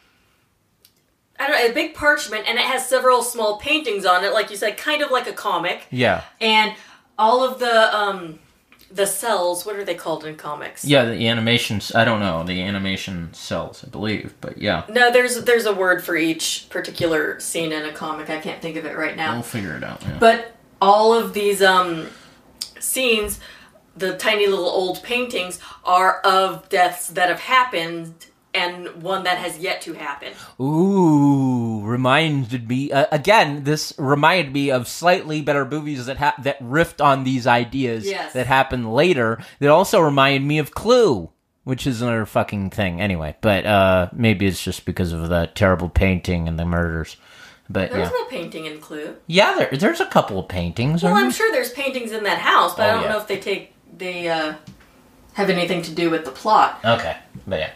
big parchment, and it has several small paintings on it, like you said, kind of like a comic. Yeah, and all of the cells, what are they called in comics? Yeah, the animations, I don't know, the animation cells, I believe, but yeah. No, there's a word for each particular scene in a comic. I can't think of it right now. We'll figure it out, yeah. But all of these scenes, the tiny little old paintings, are of deaths that have happened and one that has yet to happen. Ooh, reminded me again. This reminded me of slightly better movies that riffed on these ideas that happened later. That also reminded me of Clue, which is another fucking thing. Anyway, but maybe it's just because of the terrible painting and the murders. But there's no painting in Clue. Yeah, there's a couple of paintings. Well, I'm sure there's paintings in that house, but I don't know if they have anything to do with the plot. Okay, but yeah.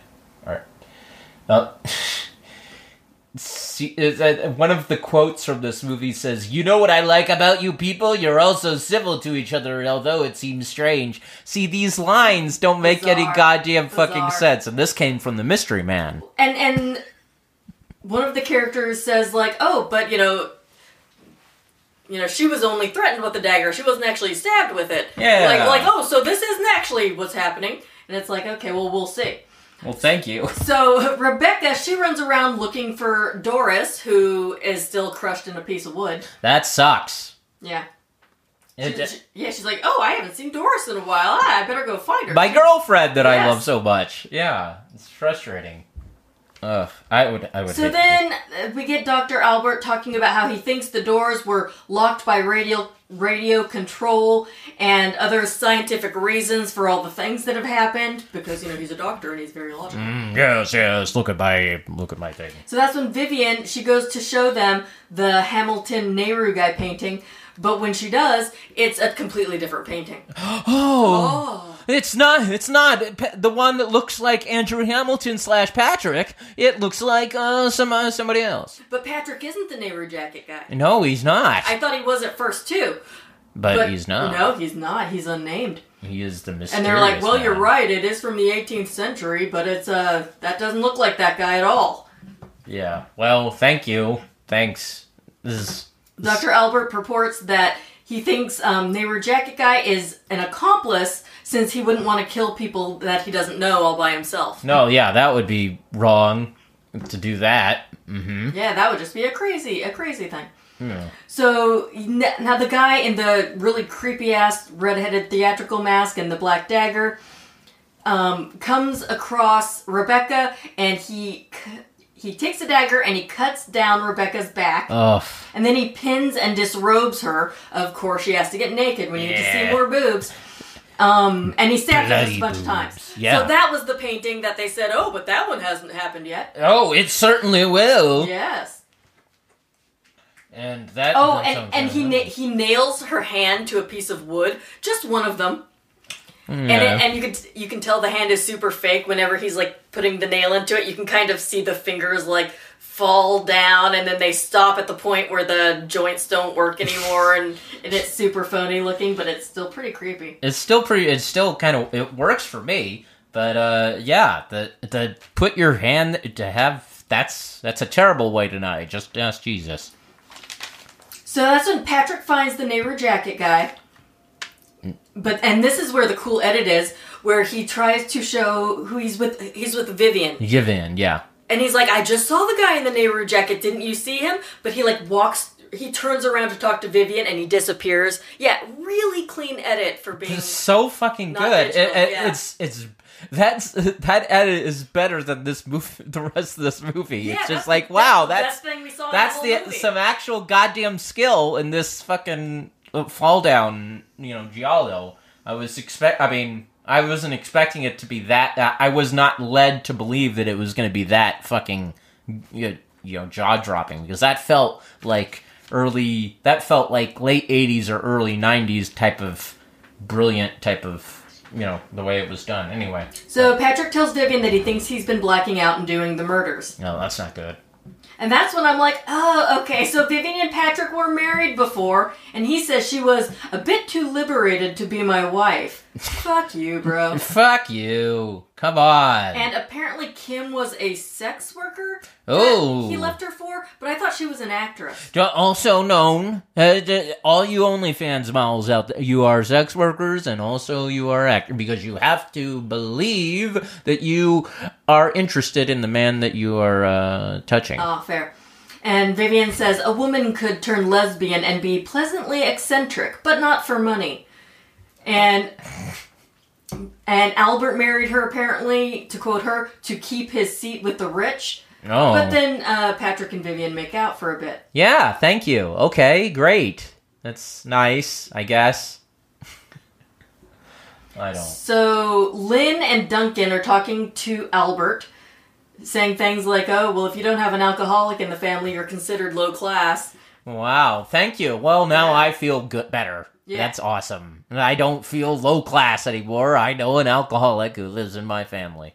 See, one of the quotes from this movie says, "You know what I like about you people? You're all so civil to each other, although it seems strange." See, these lines don't make any goddamn fucking sense, and this came from the Mystery Man. And one of the characters says, like, "Oh, but you know, she was only threatened with the dagger. She wasn't actually stabbed with it." Yeah. Like, oh, so this isn't actually what's happening. And it's like, okay, well, we'll see. Well, thank you. So, Rebecca, she runs around looking for Doris, who is still crushed in a piece of wood. That sucks. Yeah. She's like, oh, I haven't seen Doris in a while. I better go find her. My girlfriend that I love so much. Yeah, it's frustrating. Ugh, I would. So then we get Dr. Albert talking about how he thinks the doors were locked by radio control and other scientific reasons for all the things that have happened because he's a doctor and he's very logical. Yes. Look at my thing. So that's when Vivian, she goes to show them the Hamilton Nehru guy painting, but when she does, it's a completely different painting. Oh. It's not the one that looks like Andrew Hamilton / Patrick. It looks like somebody else. But Patrick isn't the Nehru jacket guy. No, he's not. I thought he was at first too. But he's not. No, he's not. He's unnamed. He is the mysterious And they're like, well, man. You're right. It is from the 18th century, but it's that doesn't look like that guy at all. Yeah. Well, thank you. Thanks. Dr. Albert purports that he thinks Nehru jacket guy is an accomplice since he wouldn't want to kill people that he doesn't know all by himself. No, yeah, that would be wrong to do that. Mm-hmm. Yeah, that would just be a crazy thing. Yeah. So, now the guy in the really creepy-ass red-headed theatrical mask and the black dagger comes across Rebecca, and he takes a dagger and he cuts down Rebecca's back. Ugh. And then he pins and disrobes her. Of course, she has to get naked when you get to see more boobs. And he stabs her Bloody a bunch boobs. of times. Yeah. So that was the painting that they said, oh, but that one hasn't happened yet. Oh, it certainly will. Yes. And that. Oh, that and sounds he nails her hand to a piece of wood, just one of them. yeah. And you can tell the hand is super fake whenever he's like putting the nail into it. You can kind of see the fingers like fall down, and then they stop at the point where the joints don't work anymore, and it's super phony looking, but it's still pretty creepy. It's still it works for me, but yeah, the put your hand to have that's a terrible way to die. Just ask Jesus. So that's when Patrick finds the Nehru jacket guy. And this is where the cool edit is, where he tries to show who he's with. He's with Vivian. Vivian, yeah. And he's like, I just saw the guy in the Nehru jacket. Didn't you see him? But he like he turns around to talk to Vivian and he disappears. Yeah, really clean edit for being It's so fucking not good. digital, yeah. That edit is better than this movie. The rest of this movie. Yeah, it's that's just like, the wow, best thing we saw that's in the whole movie. some actual goddamn skill in this fucking fall down. Giallo. I wasn't expecting it to be that. I was not led to believe that it was going to be that fucking, jaw dropping, because that felt like late '80s or early '90s type of brilliant type of, the way it was done. Anyway. So Patrick tells Vivian that he thinks he's been blacking out and doing the murders. No, that's not good. And that's when I'm like, oh, okay, so Vivian and Patrick were married before, and he says she was a bit too liberated to be my wife. Fuck you, bro. Fuck you. Come on. And apparently Kim was a sex worker Oh. that he left her for, but I thought she was an actress. Also known, all you OnlyFans models out there, you are sex workers and also you are actors, because you have to believe that you are interested in the man that you are touching. Oh, fair. And Vivian says a woman could turn lesbian and be pleasantly eccentric, but not for money. And Albert married her, apparently, to quote her, to keep his seat with the rich. Oh. But then Patrick and Vivian make out for a bit. Yeah, thank you. Okay, great. That's nice, I guess. I don't. So Lynn and Duncan are talking to Albert, saying things like, oh, well, if you don't have an alcoholic in the family, you're considered low class. Wow, thank you. Well, now Yeah. I feel better. Yeah. That's awesome. I don't feel low class anymore. I know an alcoholic who lives in my family.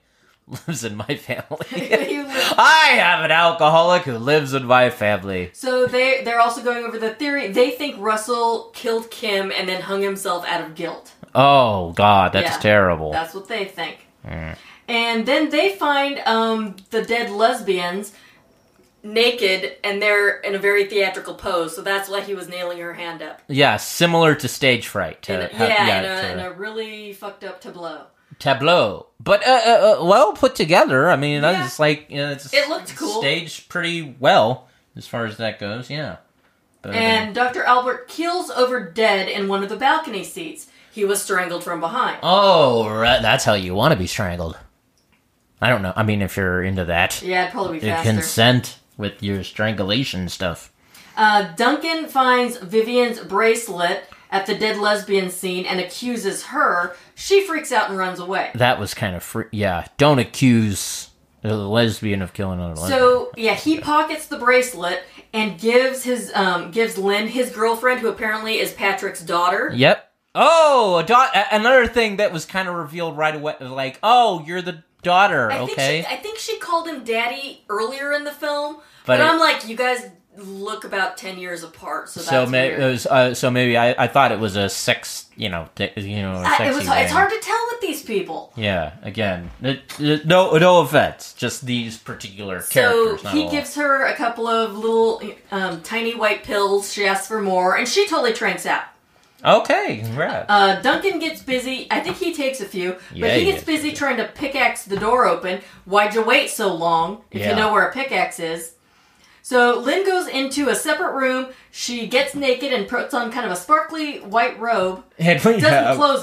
I have an alcoholic who lives in my family. So they're also going over the theory. They think Russell killed Kim and then hung himself out of guilt. Oh, God, that's Yeah, terrible. That's what they think. And then they find the dead lesbians naked, and they're in a very theatrical pose, so that's why he was nailing her hand up. Yeah, similar to stage fright. In a really fucked up tableau. But, well put together. I mean, Yeah. it's like, It looked cool. Staged pretty well, as far as that goes, yeah. But, And Dr. Albert keels over dead in one of the balcony seats. He was strangled from behind. oh, right, that's how you want to be strangled. I don't know. I mean, if you're into that. Yeah, it'd probably be The faster. consent with your strangulation stuff. Duncan finds Vivian's bracelet at the dead lesbian scene and accuses her. She freaks out and runs away. That was kind of yeah. Don't accuse a lesbian of killing another lesbian. So, yeah, he pockets the bracelet and gives Lynn, his girlfriend, who apparently is Patrick's daughter. Yep. Oh, another thing that was kind of revealed right away. Like, oh, you're the daughter, okay? I think she called him daddy earlier in the film. But I'm like, you guys look about 10 years apart, so that's weird. So maybe I thought it was a sex, sexy it's hard to tell with these people. Yeah, again, no offense, just these particular characters. So he gives her a couple of little tiny white pills. She asks for more, and she totally tranks out. Okay, congrats. Duncan gets busy. I think he takes a few, Yeah, but he he gets gets busy trying to pickaxe the door open. Why'd you wait so long if you know where a pickaxe is? So Lynn goes into a separate room. She gets naked and puts on kind of a sparkly white robe. And we Doesn't close it.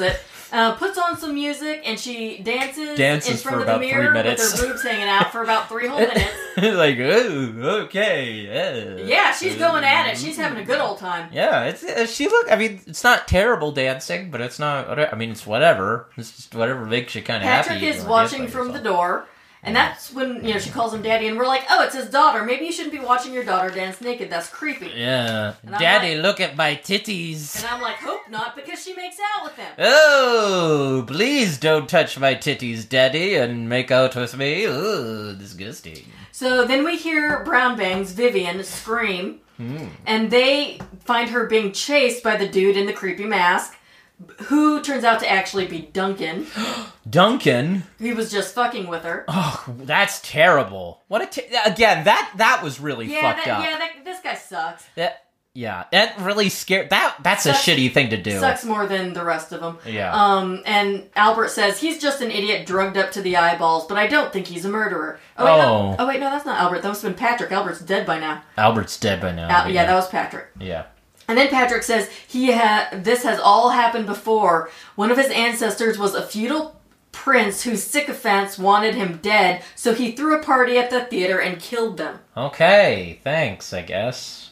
puts on some music, and she dances in front for of the about mirror 3 minutes. with her boobs hanging out for about 3 whole minutes. Like, oh, okay. Yeah, she's going at it. She's having a good old time. Yeah, it's not terrible dancing, but it's not, I mean, it's whatever. It's just whatever makes you kind of happy. Patrick is watching from the door. And that's when, she calls him daddy, and we're like, oh, it's his daughter. Maybe you shouldn't be watching your daughter dance naked. That's creepy. Yeah. And I'm Daddy, like, look at my titties. And I'm like, hope not, because she makes out with him. Oh, please don't touch my titties, Daddy, and make out with me. Oh, disgusting. So then we hear Brown Bangs, Vivian, scream, and they find her being chased by the dude in the creepy mask, who turns out to actually be Duncan. Duncan? He was just fucking with her. Oh, that's terrible. Again, that was really fucked up. Yeah, this guy sucks. That really scared. That's a shitty thing to do. Sucks more than the rest of them. Yeah. And Albert says he's just an idiot drugged up to the eyeballs, but I don't think he's a murderer. Oh. Wait, no, that's not Albert. That must have been Patrick. Albert's dead by now. Albert's dead by now. Yeah, that was Patrick. Yeah. And then Patrick says this has all happened before. One of his ancestors was a feudal prince whose sycophants wanted him dead, so he threw a party at the theater and killed them. Okay, thanks, I guess.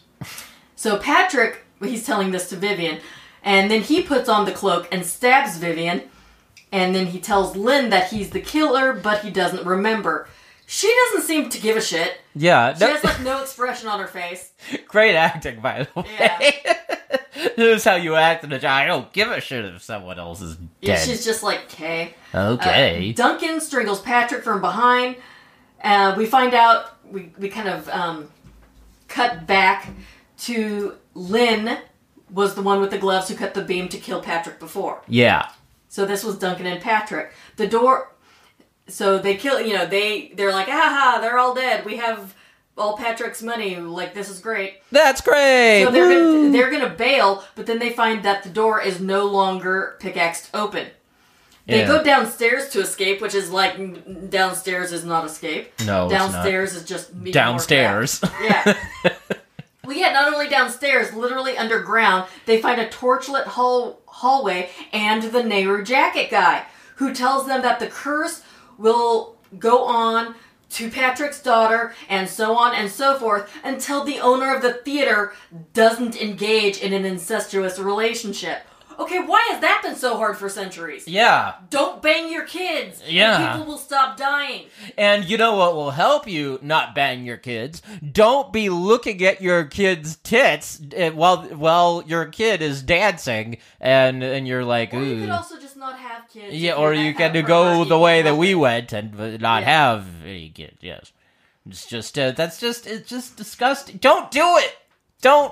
So Patrick, he's telling this to Vivian, and then he puts on the cloak and stabs Vivian, and then he tells Lynn that he's the killer, but he doesn't remember. She doesn't seem to give a shit. Yeah. She has, no expression on her face. Great acting, by the way. Yeah. This is how you act in a job. I don't give a shit if someone else is dead. Yeah, she's just like, okay. Okay. Duncan strangles Patrick from behind. We find out, we kind of cut back to Lynn was the one with the gloves who cut the beam to kill Patrick before. Yeah. So this was Duncan and Patrick. The door... So they kill, they're like, aha, they're all dead. We have all Patrick's money. Like, this is great. That's great. So they're gonna bail, but then they find that the door is no longer pickaxed open. They go downstairs to escape, which is like, downstairs is not escape. No, downstairs is just downstairs. Yeah. Well, yeah, not only downstairs, literally underground, they find a torchlit hallway and the Nehru jacket guy, who tells them that the curse will go on to Patrick's daughter, and so on and so forth, until the owner of the theater doesn't engage in an incestuous relationship. Okay, why has that been so hard for centuries? Yeah. Don't bang your kids. Yeah. People will stop dying. And you know what will help you not bang your kids? Don't be looking at your kid's tits while your kid is dancing, and you're like, ooh. Or you could also just not have kids. Yeah, or you can go the way that we went and not have any kids. Yes, it's just it's just disgusting. Don't do it. Don't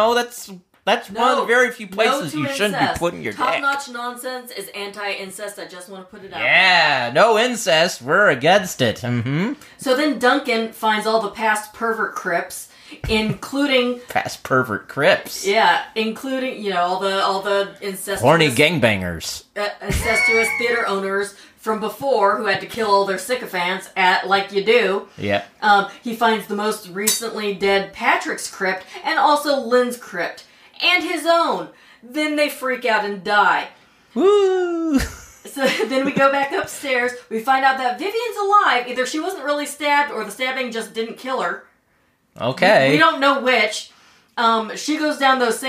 that's one of the very few places you shouldn't be putting your dick. Top-notch nonsense is anti-incest. I just want to put it out. Yeah, no incest. We're against it. Mm-hmm. So then Duncan finds all the past pervert crips, including past pervert crips. Yeah, including all the incestuous horny gangbangers, incestuous theater owners from before who had to kill all their sycophants like you do. Yeah. He finds the most recently dead Patrick's crypt and also Lynn's crypt. And his own. Then they freak out and die. Woo! So then we go back upstairs. We find out that Vivian's alive. Either she wasn't really stabbed or the stabbing just didn't kill her. Okay. We don't know which. She goes down down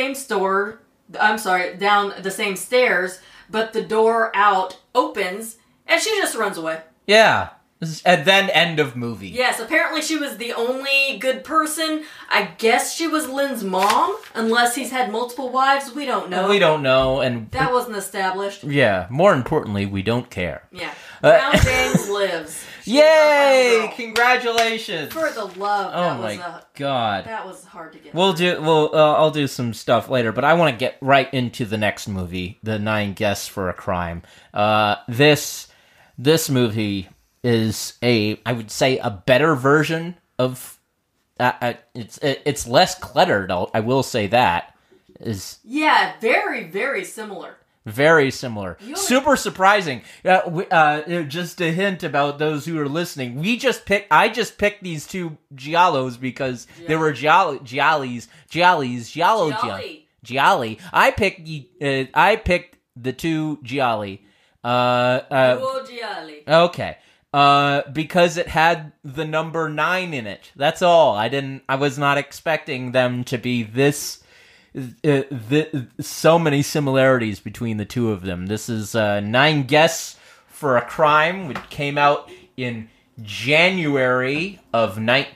the same stairs, but the door out opens and she just runs away. Yeah. And then end of movie. Yes, apparently she was the only good person. I guess she was Lynn's mom, unless he's had multiple wives. We don't know. We don't know, and that wasn't established. Yeah, more importantly, we don't care. Yeah. Brown James lives. Yay! Congratulations! For the love. Oh my god. That was hard to get. I'll do some stuff later, but I want to get right into the next movie, The 9 Guests for a Crime. This movie is I would say a better version of it's less cluttered. I will say that is very, very similar. Very similar. Super surprising. Just a hint about those who are listening. I just picked these two giallos because they were gialli. I picked the two Gialli. Duo Gialli. Okay. Because it had the number 9 in it. That's all. I was not expecting them to be this so many similarities between the two of them. This is 9 Guests for a Crime, which came out in January of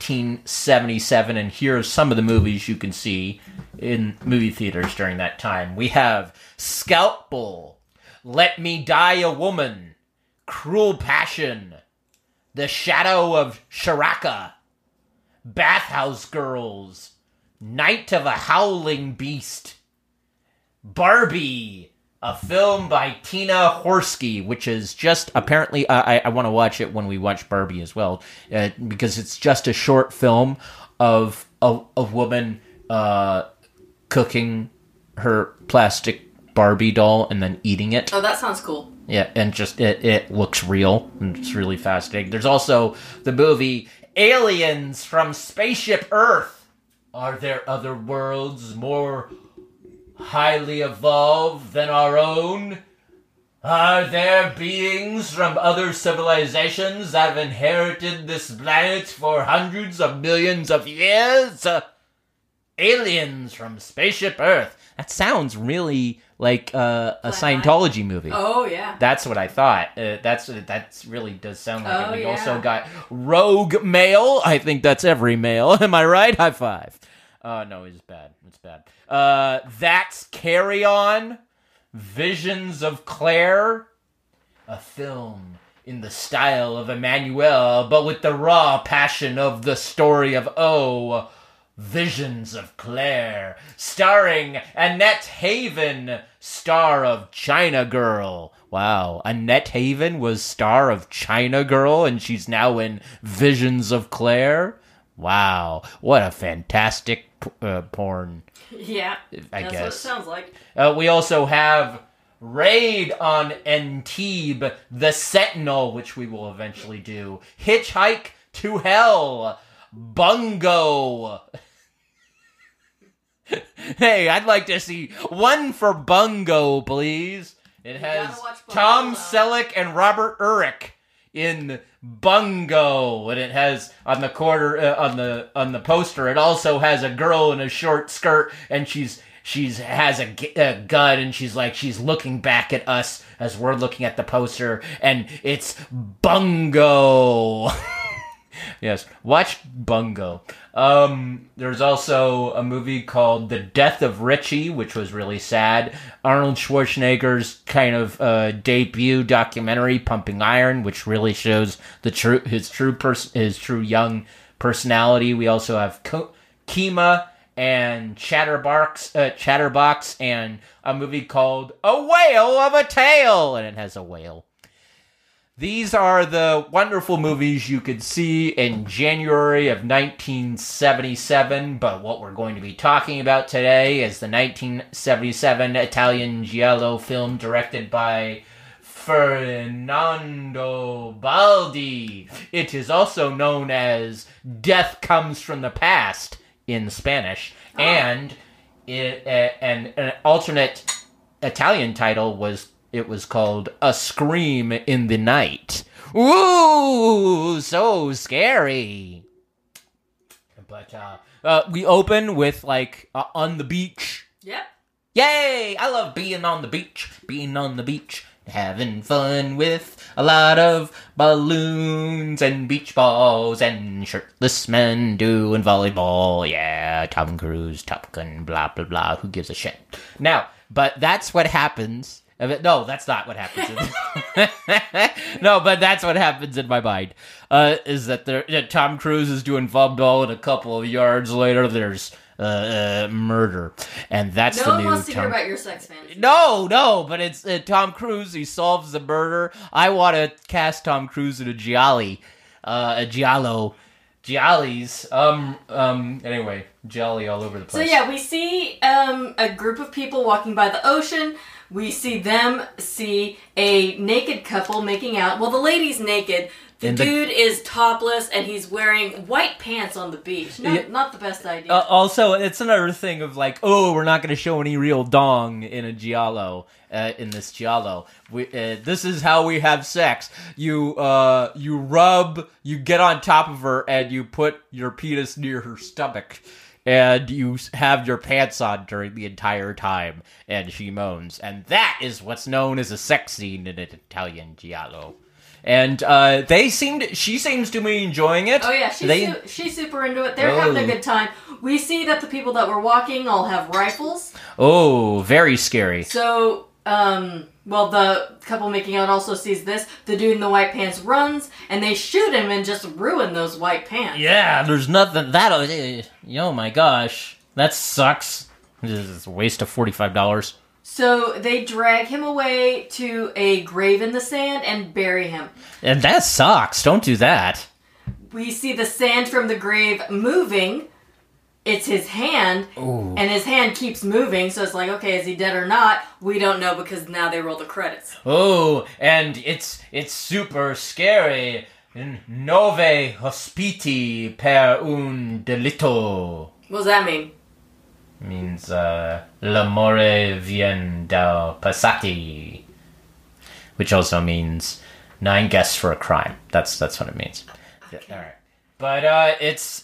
1977, and here are some of the movies you can see in movie theaters during that time. We have Scalpel, Let Me Die a Woman, Cruel Passion, The Shadow of Shiraka, Bathhouse Girls, Night of a Howling Beast, Barbie, a film by Tina Horsky, which is just apparently, I want to watch it when we watch Barbie as well, because it's just a short film of a woman cooking her plastic Barbie doll and then eating it. Oh, that sounds cool. Yeah, and just it looks real, and it's really fascinating. There's also the movie Aliens from Spaceship Earth. Are there other worlds more highly evolved than our own? Are there beings from other civilizations that have inherited this planet for hundreds of millions of years? Aliens from Spaceship Earth. That sounds really like a Scientology movie. Oh, yeah. That's what I thought. That's really does sound like it. We yeah. also got Rogue Male. I think that's every male. Am I right? High five. No, it's bad. It's bad. That's Carry On. Visions of Claire. A film in the style of Emmanuel, but with the raw passion of the story of O. Visions of Claire, starring Annette Haven, star of China Girl. Wow, Annette Haven was star of China Girl, and she's now in Visions of Claire? Wow, what a fantastic porn. Yeah, I guess. That's what it sounds like. We also have Raid on Antibes, The Sentinel, which we will eventually do. Hitchhike to Hell, Bungo. Hey, I'd like to see one for Bungo, please. It has Tom Selleck and Robert Urich in Bungo, and it has on the poster. It also has a girl in a short skirt, and she's has a gun, and she's looking back at us as we're looking at the poster, and it's Bungo. Yes, watch Bungo. There's also a movie called The Death of Richie, which was really sad. Arnold Schwarzenegger's kind of debut documentary, Pumping Iron, which really shows his true young personality. We also have Kima and Chatterbox, and a movie called A Whale of a Tale, and it has a whale. These are the wonderful movies you could see in January of 1977, but what we're going to be talking about today is the 1977 Italian giallo film directed by Fernando Baldi. It is also known as Death Comes from the Past in Spanish, and an alternate Italian title was called A Scream in the Night. Ooh, so scary. But we open with on the beach. Yep. Yay! I love being on the beach, having fun with a lot of balloons and beach balls and shirtless men doing volleyball. Yeah, Tom Cruise, Top Gun, blah, blah, blah. Who gives a shit? Now, but that's what happens. No, that's not what happens. No, but that's what happens in my mind. Is that Tom Cruise is doing volleyball, and a couple of yards later, there's murder, and that's the new. No one wants to hear about your sex fantasy. No, but it's Tom Cruise. He solves the murder. I want to cast Tom Cruise in a giallo. Giallis. Anyway, jolly all over the place. So yeah, we see a group of people walking by the ocean. We see them see a naked couple making out. Well, the lady's naked. The dude is topless and he's wearing white pants on the beach. Not the best idea. Also, it's another thing of like, oh, we're not going to show any real dong in a giallo. In this giallo, this is how we have sex. You get on top of her and you put your penis near her stomach, and you have your pants on during the entire time, and she moans, and that is what's known as a sex scene in an Italian giallo. And she seems to be enjoying it. Oh yeah, she's super into it. They're having a good time. We see that the people that were walking all have rifles. Oh, very scary. So, the couple making out also sees this. The dude in the white pants runs, and they shoot him and just ruin those white pants. Yeah, there's nothing oh my gosh, that sucks. It's a waste of $45. So they drag him away to a grave in the sand and bury him. And that sucks. Don't do that. We see the sand from the grave moving. It's his hand, and his hand keeps moving, so it's like, okay, is he dead or not? We don't know because now they roll the credits. Oh, and it's super scary. Nove hospiti per un delitto. What does that mean? It means, l'amore vien dal passati. Which also means 9 guests for a crime. That's what it means. Okay. Alright. But,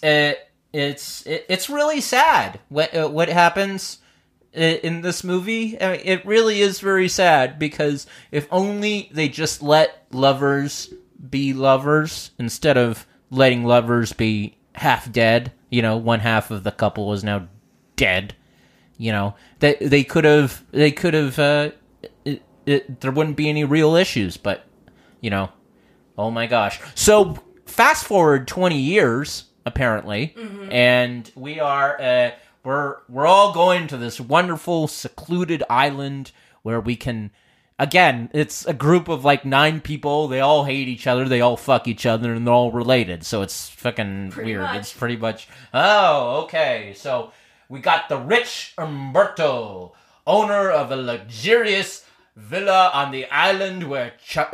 it's really sad what happens in this movie. I mean, it really is very sad, because if only they just let lovers be lovers instead of letting lovers be half dead. One half of the couple was now dead. They could have there wouldn't be any real issues, but oh my gosh. So fast forward 20 years. Apparently, and we are we're all going to this wonderful secluded island where we can, again, it's a group of like 9 people. They all hate each other, they all fuck each other, and they're all related. So it's fucking weird. Much. It's pretty much. Oh, okay. So we got the rich Umberto, owner of a luxurious villa on the island where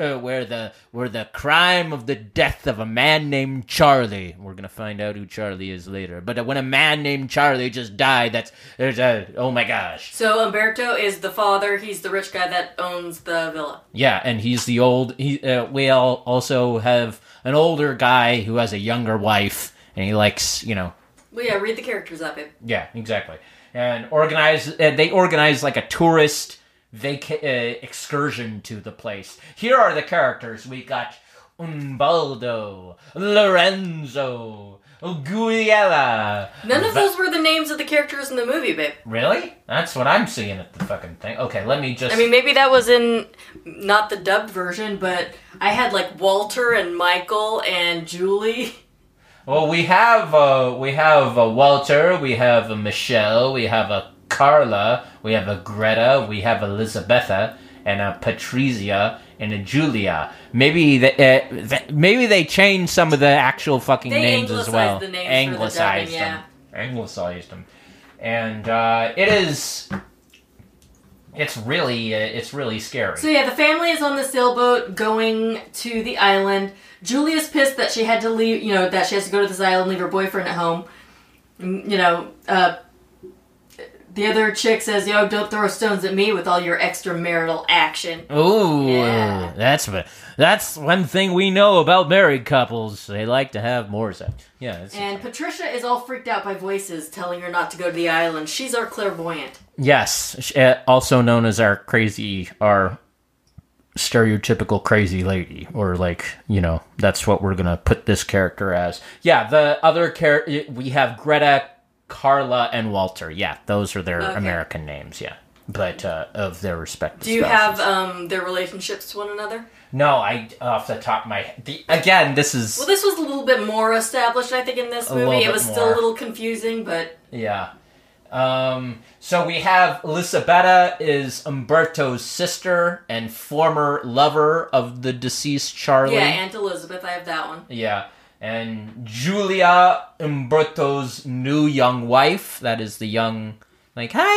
the crime of the death of a man named Charlie. We're gonna find out who Charlie is later. But when a man named Charlie just died, oh my gosh. So Umberto is the father. He's the rich guy that owns the villa. Yeah, and he's the old. We all also have an older guy who has a younger wife, and he likes Well, yeah, read the characters up, babe. Yeah, exactly. And they organize like a tourist excursion to the place. Here are the characters. We got Umbaldo, Lorenzo, Gugliella. None of those were the names of the characters in the movie, babe. Really? That's what I'm seeing at the fucking thing. Okay, let me just... I mean, maybe that was in not the dubbed version, but I had like Walter and Michael and Julie. Well, we have Walter, we have a Michelle, we have a Carla, we have a Greta, we have Elisabetta, and a Patrizia, and a Julia. Maybe they changed some of the actual fucking names as well. The names Anglicized for the dubbing, Anglicized them. And it's really scary. So yeah, the family is on the sailboat going to the island. Julia's pissed that she had to leave, that she has to go to this island, leave her boyfriend at home. The other chick says, "Yo, don't throw stones at me with all your extramarital action." Ooh, yeah. That's one thing we know about married couples. They like to have more sex. Yeah. And Patricia is all freaked out by voices telling her not to go to the island. She's our clairvoyant. Yes, also known as our stereotypical crazy lady, or that's what we're gonna put this character as. Yeah, the other character, we have Greta, Carla, and Walter. Yeah, those are their American names, yeah. But of their respective spouses. Do you have their relationships to one another? No, off the top of my head. This was a little bit more established, I think, in this movie. It was still a little confusing, but... Yeah. So we have Elisabetta is Umberto's sister and former lover of the deceased Charlie. Yeah, Aunt Elizabeth, I have that one. Yeah. And Julia, Umberto's new young wife. That is the young, hi,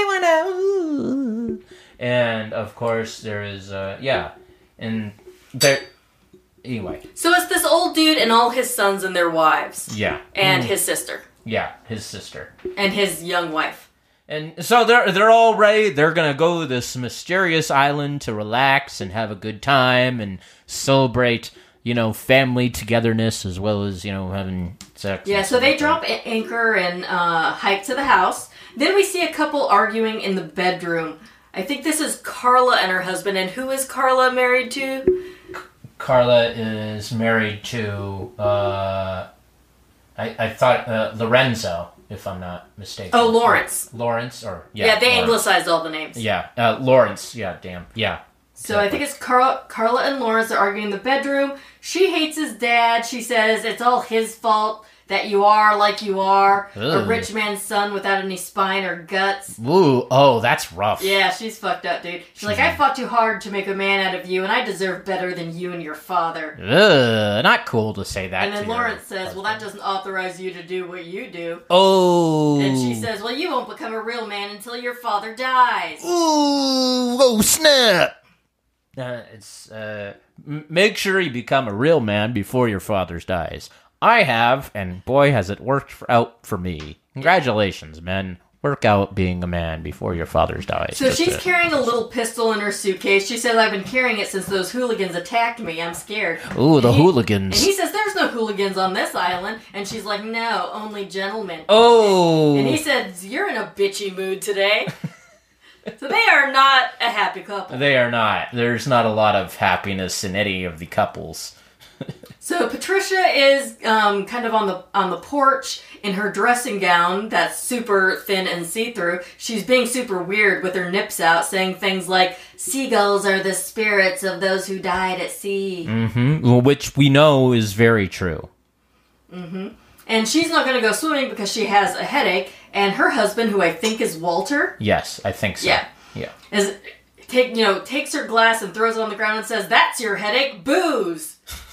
wanna. And of course there is, and there, Anyway. So it's this old dude and all his sons and their wives. Yeah. And his sister. Yeah, his sister. And his young wife. And so they're all ready. They're gonna go to this mysterious island to relax and have a good time and celebrate, family togetherness as well as, having sex. Yeah, so they drop anchor and hike to the house. Then we see a couple arguing in the bedroom. I think this is Carla and her husband. And who is Carla married to? Carla is married to, I thought, Lorenzo, if I'm not mistaken. Oh, Lawrence. Lawrence, or, Yeah, they Lawrence. anglicized all the names. Yeah, Lawrence, yeah, damn, yeah. So exactly. I think it's Carla and Lawrence are arguing in the bedroom. She hates his dad. She says it's all his fault that you are like you are. Ugh. A rich man's son without any spine or guts. Ooh, oh, that's rough. Yeah, she's fucked up, dude. She's like, I fought too hard to make a man out of you, and I deserve better than you and your father. Ugh, not cool to say that. And then Lawrence says, well, that doesn't authorize you to do what you do. Oh. And she says, well, you won't become a real man until your father dies. Ooh, oh, snap. Make sure you become a real man before your father dies. I have, and boy, has it worked out for me. Congratulations, men. Work out being a man before your father dies. So she's carrying a little pistol in her suitcase. She says, I've been carrying it since those hooligans attacked me. I'm scared. Ooh, the hooligans. And he says, there's no hooligans on this island. And she's like, no, only gentlemen. Oh. And he says, you're in a bitchy mood today. So they are not a happy couple. They are not. There's not a lot of happiness in any of the couples. So Patricia is kind of on the porch in her dressing gown that's super thin and see-through. She's being super weird with her nips out, saying things like, seagulls are the spirits of those who died at sea. Mm-hmm. Which we know is very true. Mm-hmm. And she's not going to go swimming because she has a headache, and her husband, who I think is Walter... Yes, I think so. Yeah. Takes her glass and throws it on the ground and says, that's your headache, booze!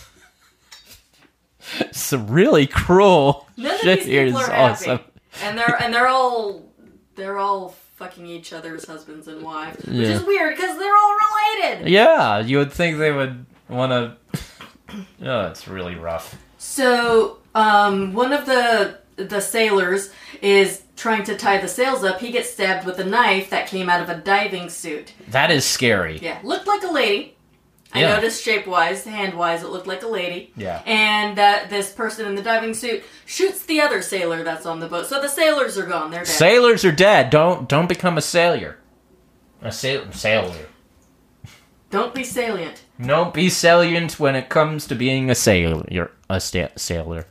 Some really cruel None shit of these here people is are happy. awesome. And they're all fucking each other's husbands and wives, which is weird because they're all related. Yeah, you would think they would want to. Oh, it's really rough. So, one of the sailors is trying to tie the sails up. He gets stabbed with a knife that came out of a diving suit. That is scary. Yeah, looked like a lady. I noticed shape-wise, hand-wise, it looked like a lady. Yeah. And this person in the diving suit shoots the other sailor that's on the boat. So the sailors are gone. They're dead. Sailors are dead. Don't become a sailor. A sailor. Don't be salient. Don't be salient when it comes to being a sailor. You're a sailor.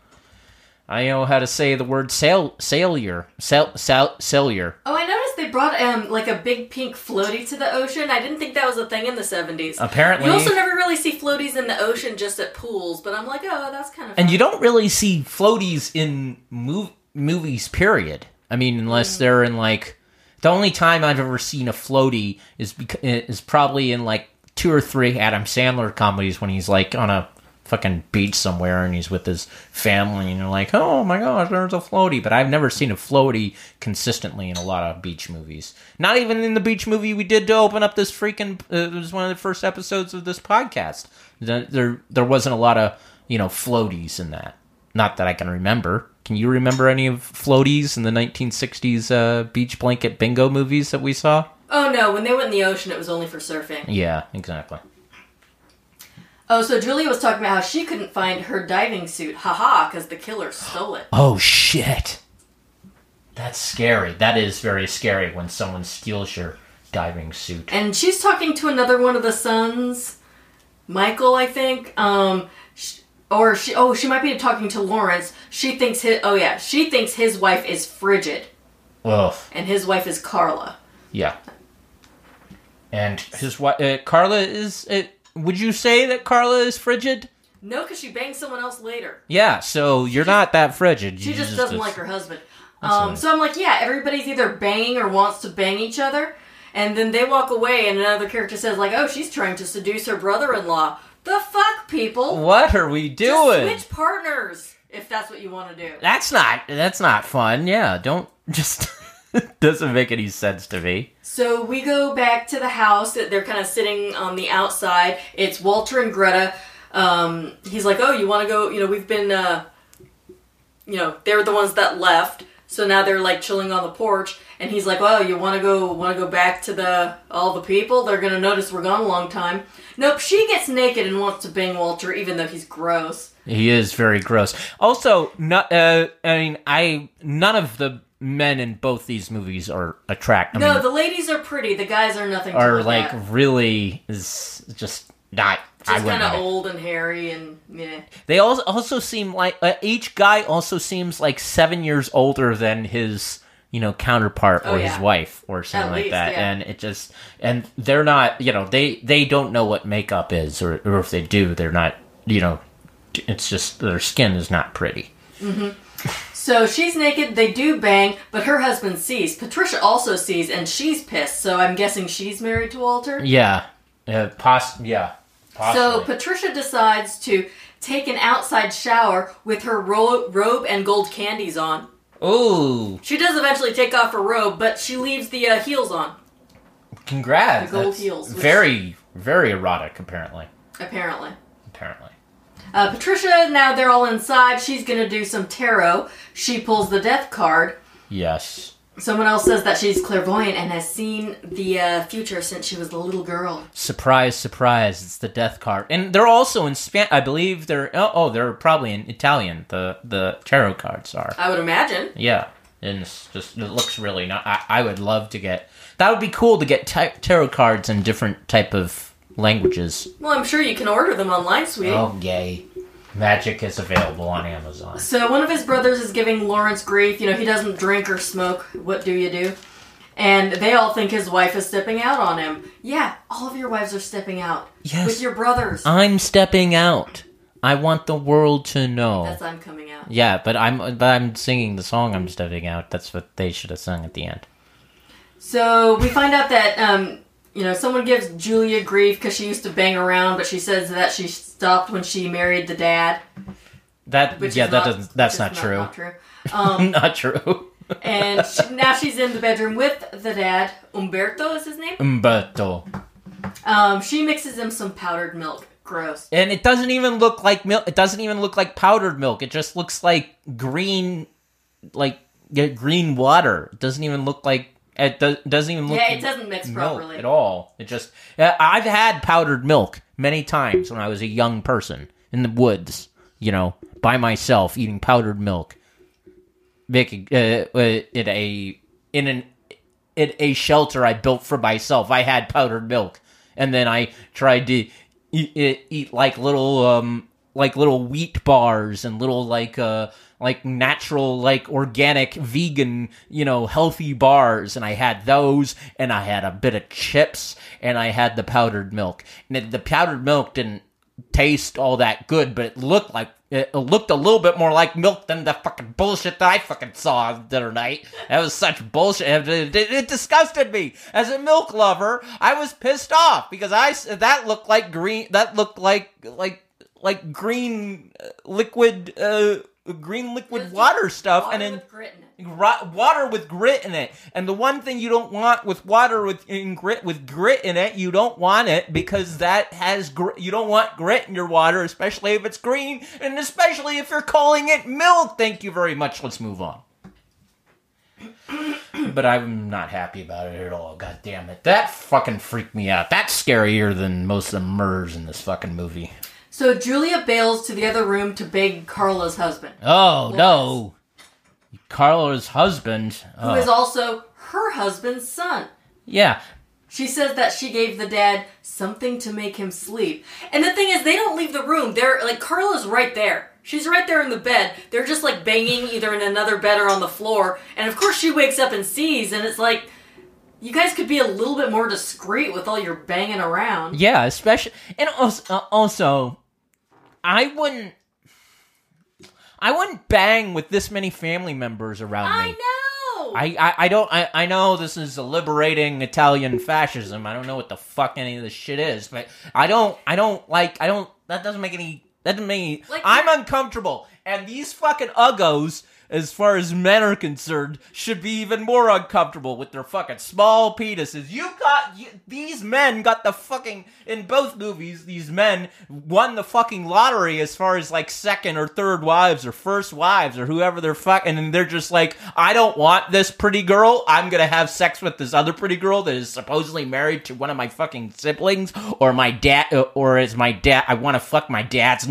I know how to say the word sailor. Sailor. Oh, I noticed they brought like a big pink floaty to the ocean. I didn't think that was a thing in the 70s. Apparently. You also never really see floaties in the ocean, just at pools, but I'm like, oh, that's kind of fun. And you don't really see floaties in movies, period. I mean, unless they're in, like... The only time I've ever seen a floaty is probably in, like, 2 or 3 Adam Sandler comedies when he's, like, on a fucking beach somewhere and he's with his family and you're like, oh my gosh, there's a floaty. But I've never seen a floaty consistently in a lot of beach movies. Not even in the beach movie we did to open up this freaking... it was one of the first episodes of this podcast. There wasn't a lot of, floaties in that. Not that I can remember. Can you remember any of floaties in the 1960s beach blanket bingo movies that we saw? Oh no, when they went in the ocean, it was only for surfing. Yeah, exactly. Oh, so Julia was talking about how she couldn't find her diving suit. Haha, because the killer stole it. Oh, shit. That's scary. That is very scary when someone steals your diving suit. And she's talking to another one of the sons, Michael, I think. She might be talking to Lawrence. She thinks his wife is frigid. Ugh. And his wife is Carla. Yeah. And his wife, Carla is... would you say that Carla is frigid? No, because she banged someone else later. Yeah, so you're not that frigid. She just doesn't like her husband. So I'm like, yeah, everybody's either banging or wants to bang each other. And then they walk away and another character says, like, oh, she's trying to seduce her brother-in-law. The fuck, people? What are we doing? Just switch partners, if that's what you want to do. That's not fun. Yeah, don't just... Doesn't make any sense to me. So we go back to the house. They're kind of sitting on the outside. It's Walter and Greta. he's like, oh, you want to go, we've been, they're the ones that left, so now they're like chilling on the porch, and he's like, well, you want to go back to all the people? They're going to notice we're gone a long time. Nope, she gets naked and wants to bang Walter, even though he's gross. He is very gross. Also, none of the men in both these movies are attractive. No, the ladies are pretty. The guys are nothing. Are like really is just not. Just kind of old and hairy and yeah. They also seem like each guy also seems like 7 years older than his counterpart or his wife or something like that, yeah. And it just they're not they don't know what makeup is or if they do they're not it's just their skin is not pretty. Mm-hmm. So she's naked, they do bang, but her husband sees. Patricia also sees, and she's pissed, so I'm guessing she's married to Walter? Yeah. Possibly. So Patricia decides to take an outside shower with her robe and gold candies on. Ooh. She does eventually take off her robe, but she leaves the heels on. Congrats. The gold heels. Very, very erotic, apparently. Apparently. Patricia, now they're all inside. She's going to do some tarot. She pulls the death card. Yes. Someone else says that she's clairvoyant and has seen the future since she was a little girl. Surprise, surprise. It's the death card. And they're also in Spanish. I believe they're they're probably in Italian. The tarot cards are. I would imagine. Yeah. And it looks really not. I would love to get. That would be cool to get tarot cards in different type of languages. Well, I'm sure you can order them online, sweetie. Oh, yay. Magic is available on Amazon. So one of his brothers is giving Lawrence grief. He doesn't drink or smoke. What do you do? And they all think his wife is stepping out on him. Yeah, all of your wives are stepping out. Yes. With your brothers. I'm stepping out. I want the world to know. That's I'm coming out. Yeah, but I'm singing the song I'm stepping out. That's what they should have sung at the end. So we find out that someone gives Julia grief because she used to bang around, but she says that she stopped when she married the dad. That's not true. Not true. Not true. And now she's in the bedroom with the dad. Umberto is his name? Umberto. She mixes him some powdered milk. Gross. And it doesn't even look like milk. It doesn't even look like powdered milk. It just looks like green water. It doesn't even look like. It doesn't even look. Yeah, it doesn't mix properly at all. It just. I've had powdered milk many times when I was a young person in the woods. By myself eating powdered milk. Making in a shelter I built for myself. I had powdered milk, and then I tried to eat like little wheat bars and little like natural, like organic, vegan, healthy bars. And I had those, and I had a bit of chips, and I had the powdered milk. And the powdered milk didn't taste all that good, but it looked a little bit more like milk than the fucking bullshit that I fucking saw the other night. That was such bullshit. It disgusted me. As a milk lover, I was pissed off because that looked like green. That looked like green liquid. Green liquid water stuff, water and then with grit in it. Water with grit in it. And the one thing you don't want with water with grit in it, you don't want it because that has grit. You don't want grit in your water, especially if it's green, and especially if you're calling it milk. Thank you very much. Let's move on. But I'm not happy about it at all. God damn it. That fucking freaked me out. That's scarier than most of the murders in this fucking movie. So Julia bails to the other room to beg Carla's husband. Oh, Lawrence. No. Carla's husband. Who is also her husband's son. Yeah. She says that she gave the dad something to make him sleep. And the thing is, they don't leave the room. They're like, Carla's right there. She's right there in the bed. They're just like banging either in another bed or on the floor. And of course she wakes up and sees, and it's like, you guys could be a little bit more discreet with all your banging around. Yeah, especially, and also I wouldn't bang with this many family members around me. I know. I know this is a liberating Italian fascism. I don't know what the fuck any of this shit is, but that doesn't make any, like, I'm uncomfortable. And these fucking uggos, as far as men are concerned, should be even more uncomfortable with their fucking small penises. These men got the fucking, in both movies, these men won the fucking lottery as far as like second or third wives or first wives or whoever they're fucking, and they're just like, I don't want this pretty girl, I'm gonna have sex with this other pretty girl that is supposedly married to one of my fucking siblings, or my dad, or is my dad, I want to fuck my dad's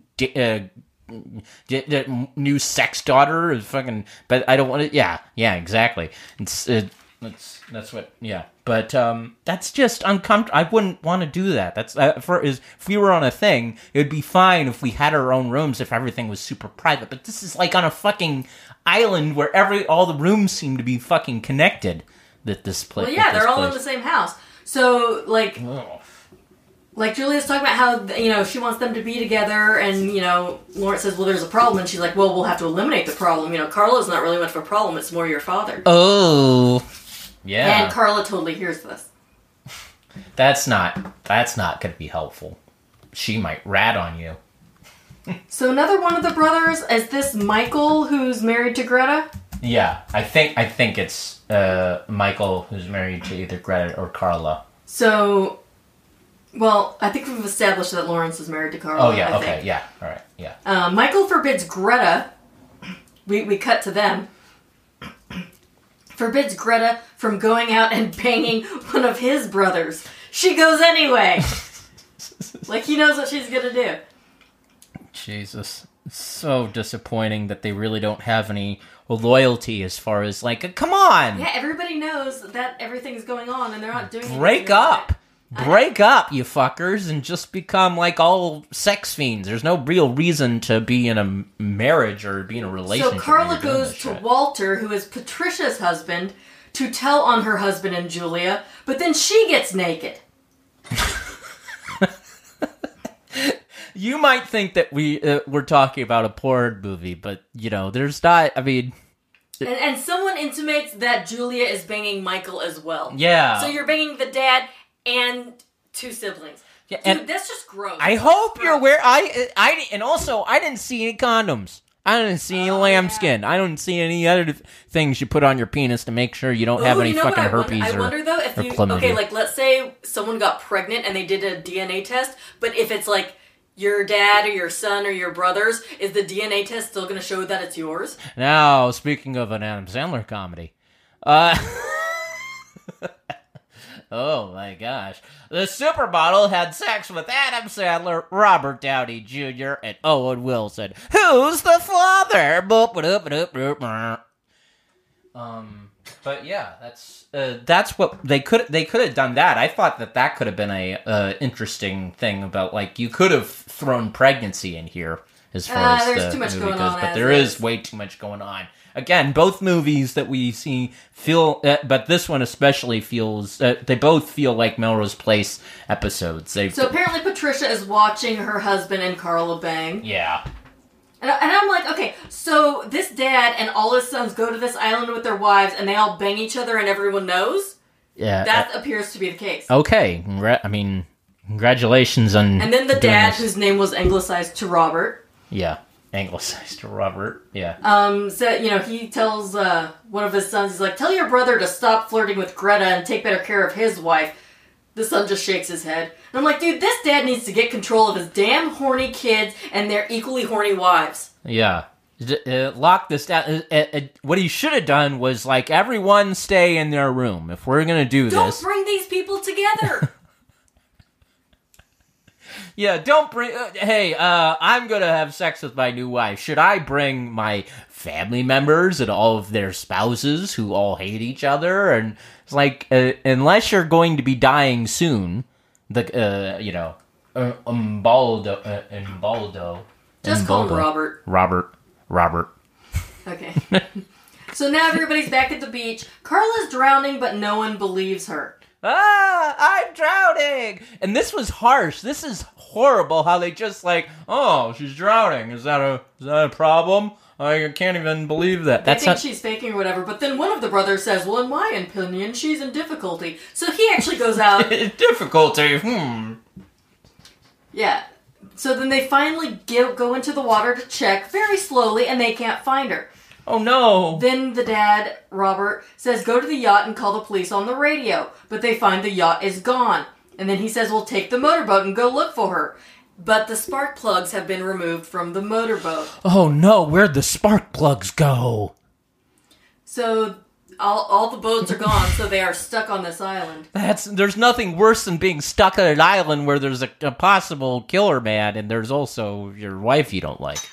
new sex daughter is fucking, but I don't want to. Yeah, exactly. That's what. Yeah, but that's just uncomfortable. I wouldn't want to do that. That's if we were on a thing, it would be fine if we had our own rooms, if everything was super private. But this is like on a fucking island where all the rooms seem to be fucking connected. That this place. Well, yeah, they're all in the same house. So like. Ugh. Like, Julia's talking about how, she wants them to be together, and, Lawrence says, well, there's a problem, and she's like, well, we'll have to eliminate the problem. Carla's not really much of a problem, it's more your father. Oh. Yeah. And Carla totally hears this. That's not going to be helpful. She might rat on you. So another one of the brothers, is this Michael, who's married to Greta? Yeah, I think it's Michael, who's married to either Greta or Carla. So... Well, I think we've established that Lawrence is married to Carla. Oh, yeah, okay, yeah, all right, yeah. Michael forbids Greta, we cut to them, forbids Greta from going out and banging one of his brothers. She goes anyway. Like, he knows what she's gonna do. Jesus. It's so disappointing that they really don't have any loyalty as far as, like, come on! Yeah, everybody knows that everything's going on, and they're not doing anything. Break up! Break up, you fuckers, and just become like all sex fiends. There's no real reason to be in a marriage or be in a relationship. So Carla goes to Walter, who is Patricia's husband, to tell on her husband and Julia, but then she gets naked. You might think that we're talking about a porn movie, but, there's not, I mean... And someone intimates that Julia is banging Michael as well. Yeah. So you're banging the dad and two siblings. Yeah, Dude, and that's just gross. I hope you're aware. And also, I didn't see any condoms. I didn't see any lambskin. I don't see any other things you put on your penis to make sure you don't have any fucking herpes I wonder though, if you... chlamydia. Okay, like, let's say someone got pregnant and they did a DNA test, but if it's like your dad or your son or your brothers, is the DNA test still going to show that it's yours? Now, speaking of an Adam Sandler comedy, oh my gosh. The supermodel had sex with Adam Sandler, Robert Downey Jr., and Owen Wilson. Who's the father? But yeah, that's what they could have done that. I thought that could have been a interesting thing about, like, you could have thrown pregnancy in here as far as there's too much movie going goes, on, but there is way too much going on. Again, both movies that we see feel, but this one especially feels, they both feel like Melrose Place episodes. So apparently Patricia is watching her husband and Carla bang. Yeah. And I'm like, okay, so this dad and all his sons go to this island with their wives and they all bang each other and everyone knows? Yeah. That appears to be the case. Okay. I mean, congratulations on... And then the dad, whose name was anglicized to Robert. Yeah. Anglicized to Robert, yeah. So, he tells one of his sons, he's like, tell your brother to stop flirting with Greta and take better care of his wife. The son just shakes his head. And I'm like, dude, this dad needs to get control of his damn horny kids and their equally horny wives. Yeah. Lock this down. What he should have done was, like, everyone stay in their room. If we're going to do this... Don't bring these people together! Yeah, don't bring... hey, I'm gonna have sex with my new wife. Should I bring my family members and all of their spouses who all hate each other? And it's like, unless you're going to be dying soon, Umbaldo... Just call him Robert. Robert. Okay. So now everybody's back at the beach. Carla's drowning, but no one believes her. I'm drowning! And this was harsh. This is horrible how they just like, oh, she's drowning. Is that a problem? I can't even believe that. They think she's faking or whatever, but then one of the brothers says, well, in my opinion, she's in difficulty. So he actually goes out... Difficulty? Yeah. So then they finally go into the water to check very slowly, and they can't find her. Oh no! Then the dad, Robert, says go to the yacht and call the police on the radio. But they find the yacht is gone. And then he says, well, take the motorboat and go look for her. But the spark plugs have been removed from the motorboat. Oh no, where'd the spark plugs go? So all the boats are gone, so they are stuck on this island. There's nothing worse than being stuck on an island where there's a possible killer man and there's also your wife you don't like.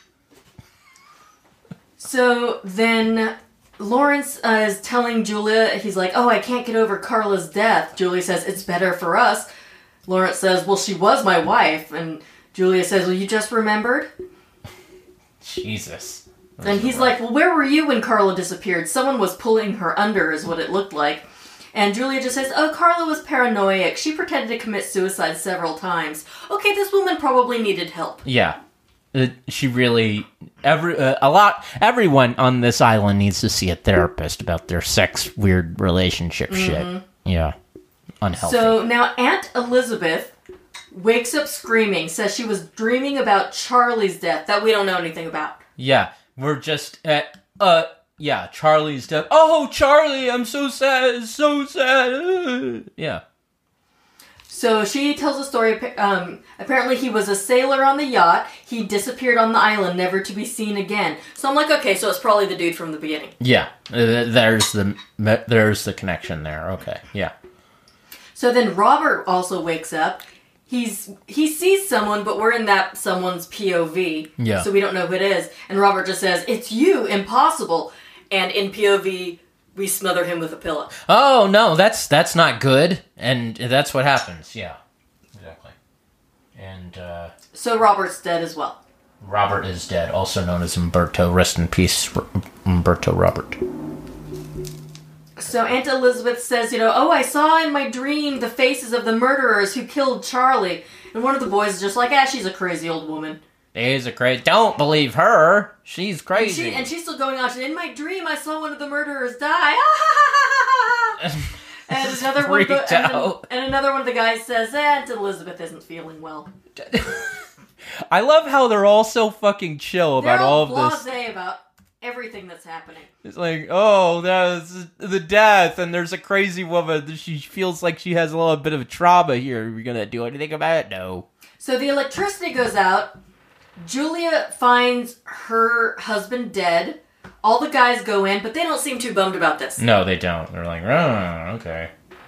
So then Lawrence is telling Julia, he's like, oh, I can't get over Carla's death. Julia says, it's better for us. Lawrence says, well, she was my wife. And Julia says, well, you just remembered? Jesus. And he's like, well, where were you when Carla disappeared? Someone was pulling her under is what it looked like. And Julia just says, oh, Carla was paranoid. She pretended to commit suicide several times. Okay, this woman probably needed help. Yeah. She really... Everyone on this island needs to see a therapist about their sex weird relationship shit. Yeah. Unhealthy. So now Aunt Elizabeth wakes up screaming, says she was dreaming about Charlie's death that we don't know anything about. Yeah. We're just at... Yeah, Charlie's death. Oh, Charlie, I'm so sad, so sad. Yeah. So she tells a story. Apparently he was a sailor on the yacht. He disappeared on the island, never to be seen again. So I'm like, okay, so it's probably the dude from the beginning. Yeah, there's the connection there. Okay, yeah. So then Robert also wakes up. He sees someone, but we're in that someone's POV. Yeah. So we don't know who it is. And Robert just says, it's you, impossible. And in POV, we smother him with a pillow. Oh, no, that's not good. And that's what happens, yeah. Exactly. And, So Robert's dead as well. Robert is dead, also known as Umberto. Rest in peace, Umberto Robert. So Aunt Elizabeth says, oh, I saw in my dream the faces of the murderers who killed Charlie. And one of the boys is just like, she's a crazy old woman. She's a crazy... Don't believe her. She's crazy. And she's still going on. In my dream, I saw one of the murderers die. And another one, and another one of the guys says, Aunt Elizabeth isn't feeling well. I love how they're all so fucking chill about all of this. They're all blasé about everything that's happening. It's like, oh, that's the death, and there's a crazy woman. She feels like she has a little bit of trauma here. Are we gonna do anything about it? No. So the electricity goes out. Julia finds her husband dead. All the guys go in, but they don't seem too bummed about this. No, they don't. They're like, oh, okay.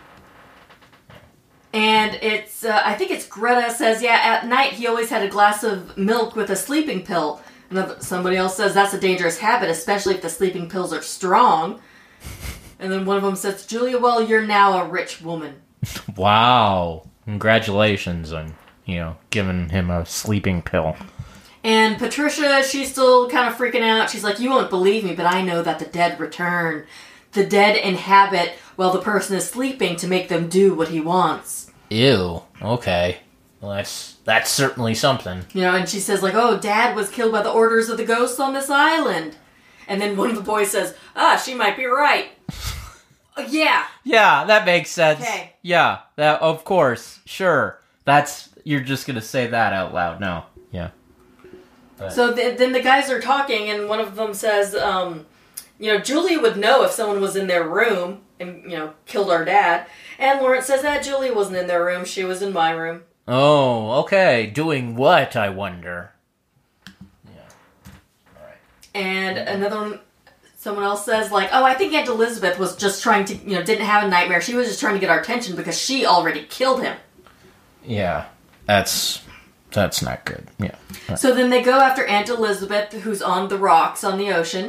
And it's, I think it's Greta says, at night he always had a glass of milk with a sleeping pill. And somebody else says that's a dangerous habit, especially if the sleeping pills are strong. And then one of them says, Julia, well, you're now a rich woman. Wow. Congratulations on, giving him a sleeping pill. And Patricia, she's still kind of freaking out. She's like, you won't believe me, but I know that the dead return. The dead inhabit while the person is sleeping to make them do what he wants. Ew. Okay. Well, that's certainly something. And she says, oh, Dad was killed by the orders of the ghosts on this island. And then one of the boys says, she might be right. Yeah. Yeah, that makes sense. Okay. Yeah, of course. Sure. You're just going to say that out loud. No. Yeah. But. So then the guys are talking, and one of them says, Julia would know if someone was in their room and, killed our dad. And Lawrence says that Julia wasn't in their room. She was in my room. Oh, okay. Doing what, I wonder? Yeah. All right. And someone else says, I think Aunt Elizabeth was just trying to, didn't have a nightmare. She was just trying to get our attention because she already killed him. Yeah. That's not good. Yeah. Right. So then they go after Aunt Elizabeth, who's on the rocks on the ocean.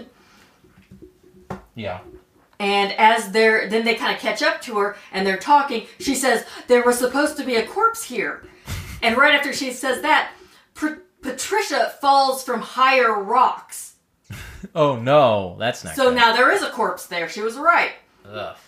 Yeah. And then they kind of catch up to her, and they're talking. She says, there was supposed to be a corpse here. And right after she says that, Patricia falls from higher rocks. Oh, no. That's not So good. now there is a corpse there. She was right. Ugh.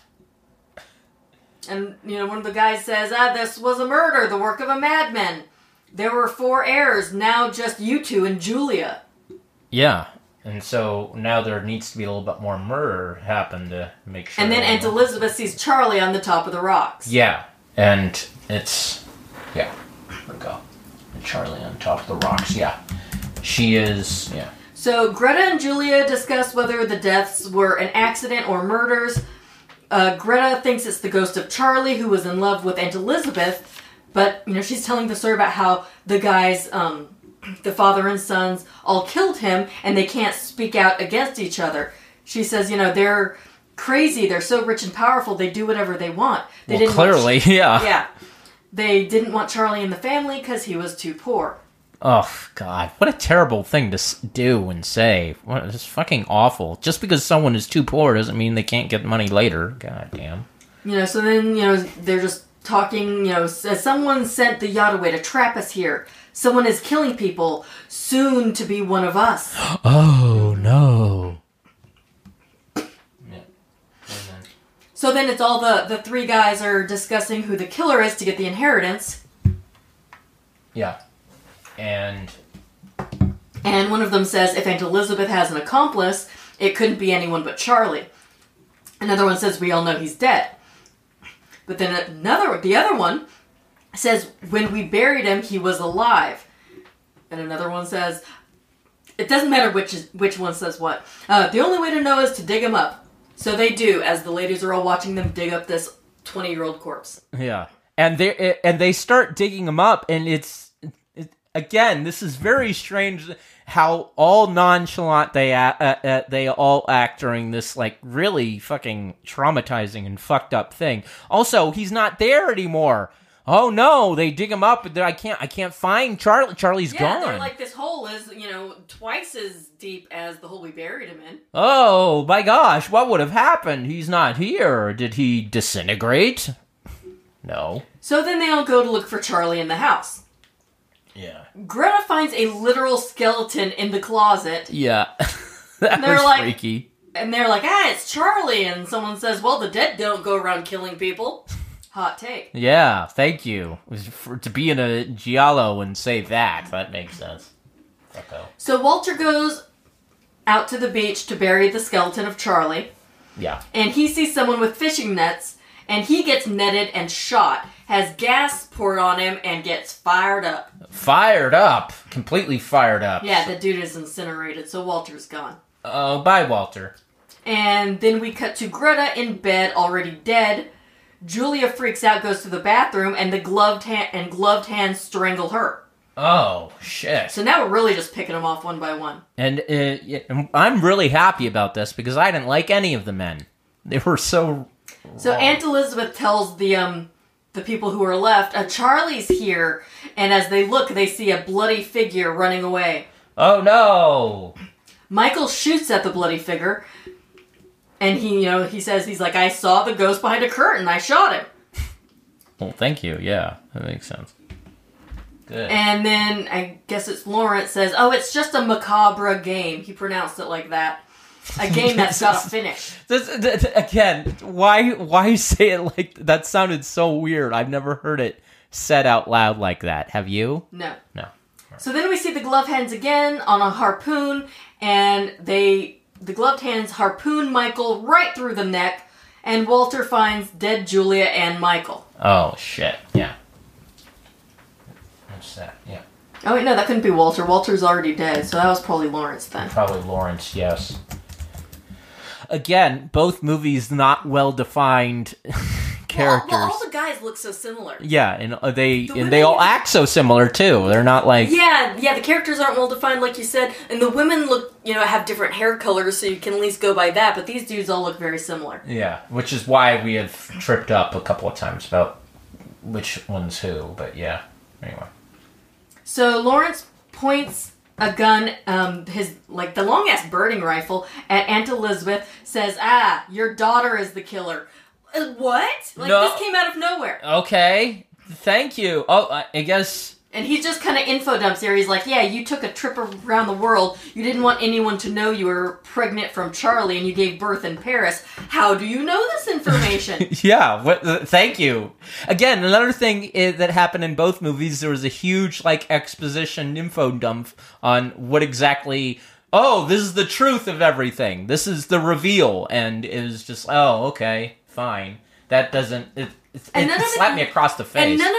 And, one of the guys says, this was a murder, the work of a madman. There were 4 heirs, now just you 2 and Julia. Yeah. And so now there needs to be a little bit more murder happen to make sure. And then Aunt Elizabeth sees Charlie on the top of the rocks. Yeah. And it's... Yeah. There we go. And Charlie on top of the rocks. Yeah. She is... Yeah. So Greta and Julia discuss whether the deaths were an accident or murders. Greta thinks it's the ghost of Charlie, who was in love with Aunt Elizabeth, but, she's telling the story about how the guys, the father and sons, all killed him, and they can't speak out against each other. She says, they're crazy, they're so rich and powerful, they do whatever they want. Clearly, yeah. Yeah. They didn't want Charlie in the family because he was too poor. Oh, God. What a terrible thing to do and say. It's fucking awful. Just because someone is too poor doesn't mean they can't get money later. God damn. So then, they're just talking, someone sent the yacht away to trap us here. Someone is killing people, soon to be one of us. Oh, no. So then it's all the three guys are discussing who the killer is to get the inheritance. Yeah. And one of them says if Aunt Elizabeth has an accomplice, it couldn't be anyone but Charlie. Another one says we all know he's dead. But then the other one says when we buried him, he was alive. And another one says, it doesn't matter which one says what. The only way to know is to dig him up. So they do, as the ladies are all watching them dig up this 20-year-old corpse. Yeah. And they start digging him up, and again, this is very strange how all nonchalant they all act during this, really fucking traumatizing and fucked up thing. Also, he's not there anymore. Oh no, they dig him up, but I can't find Charlie. Charlie's gone. Yeah, they're like, this hole is, twice as deep as the hole we buried him in. Oh my gosh, what would have happened? He's not here. Did he disintegrate? No. So then they all go to look for Charlie in the house. Yeah. Greta finds a literal skeleton in the closet. Yeah. That was freaky. And they're like, it's Charlie. And someone says, well, the dead don't go around killing people. Hot take. Yeah, thank you. To be in a giallo and say that makes sense. Okay. So Walter goes out to the beach to bury the skeleton of Charlie. Yeah. And he sees someone with fishing nets, and he gets netted and shot, has gas poured on him, and gets fired up. Fired up? Completely fired up. Yeah, the dude is incinerated, so Walter's gone. Oh, bye, Walter. And then we cut to Greta in bed, already dead. Julia freaks out, goes to the bathroom, and the gloved hands strangle her. Oh, shit. So now we're really just picking them off one by one. And I'm really happy about this, because I didn't like any of the men. They were so So wrong. Aunt Elizabeth tells the people who are left, Charlie's here, and as they look, they see a bloody figure running away. Oh, no! Michael shoots at the bloody figure, and he says, I saw the ghost behind a curtain, I shot him. Well, thank you, yeah, that makes sense. Good. And then, I guess it's Lawrence says, it's just a macabre game. He pronounced it like that. A game that's got a finish. Again, why say it like that? Sounded so weird. I've never heard it said out loud like that. Have you? No. No. So then we see the gloved hands again on a harpoon, and the gloved hands harpoon Michael right through the neck, and Walter finds dead Julia and Michael. Oh, shit. Yeah. What's that? Yeah. Oh, wait, no, that couldn't be Walter. Walter's already dead, so that was probably Lawrence then. Probably Lawrence, yes. Again, both movies not well-defined characters. Well, all the guys look so similar. Yeah, and they all act so similar too. They're not like yeah. The characters aren't well defined, like you said, and the women look, have different hair colors, so you can at least go by that. But these dudes all look very similar. Yeah, which is why we have tripped up a couple of times about which one's who. But yeah, anyway. So Lawrence points a gun, the long-ass birding rifle, at Aunt Elizabeth, says, your daughter is the killer. What? No. This came out of nowhere. Okay, thank you. Oh, I guess... And he just kind of info dumps here. He's like, yeah, you took a trip around the world. You didn't want anyone to know you were pregnant from Charlie and you gave birth in Paris. How do you know this information? Yeah, thank you. Again, another thing that happened in both movies, there was a huge, exposition info dump on what exactly... Oh, this is the truth of everything. This is the reveal. And it was just, oh, okay, fine. That doesn't... It slapped me across the face. And none of it was really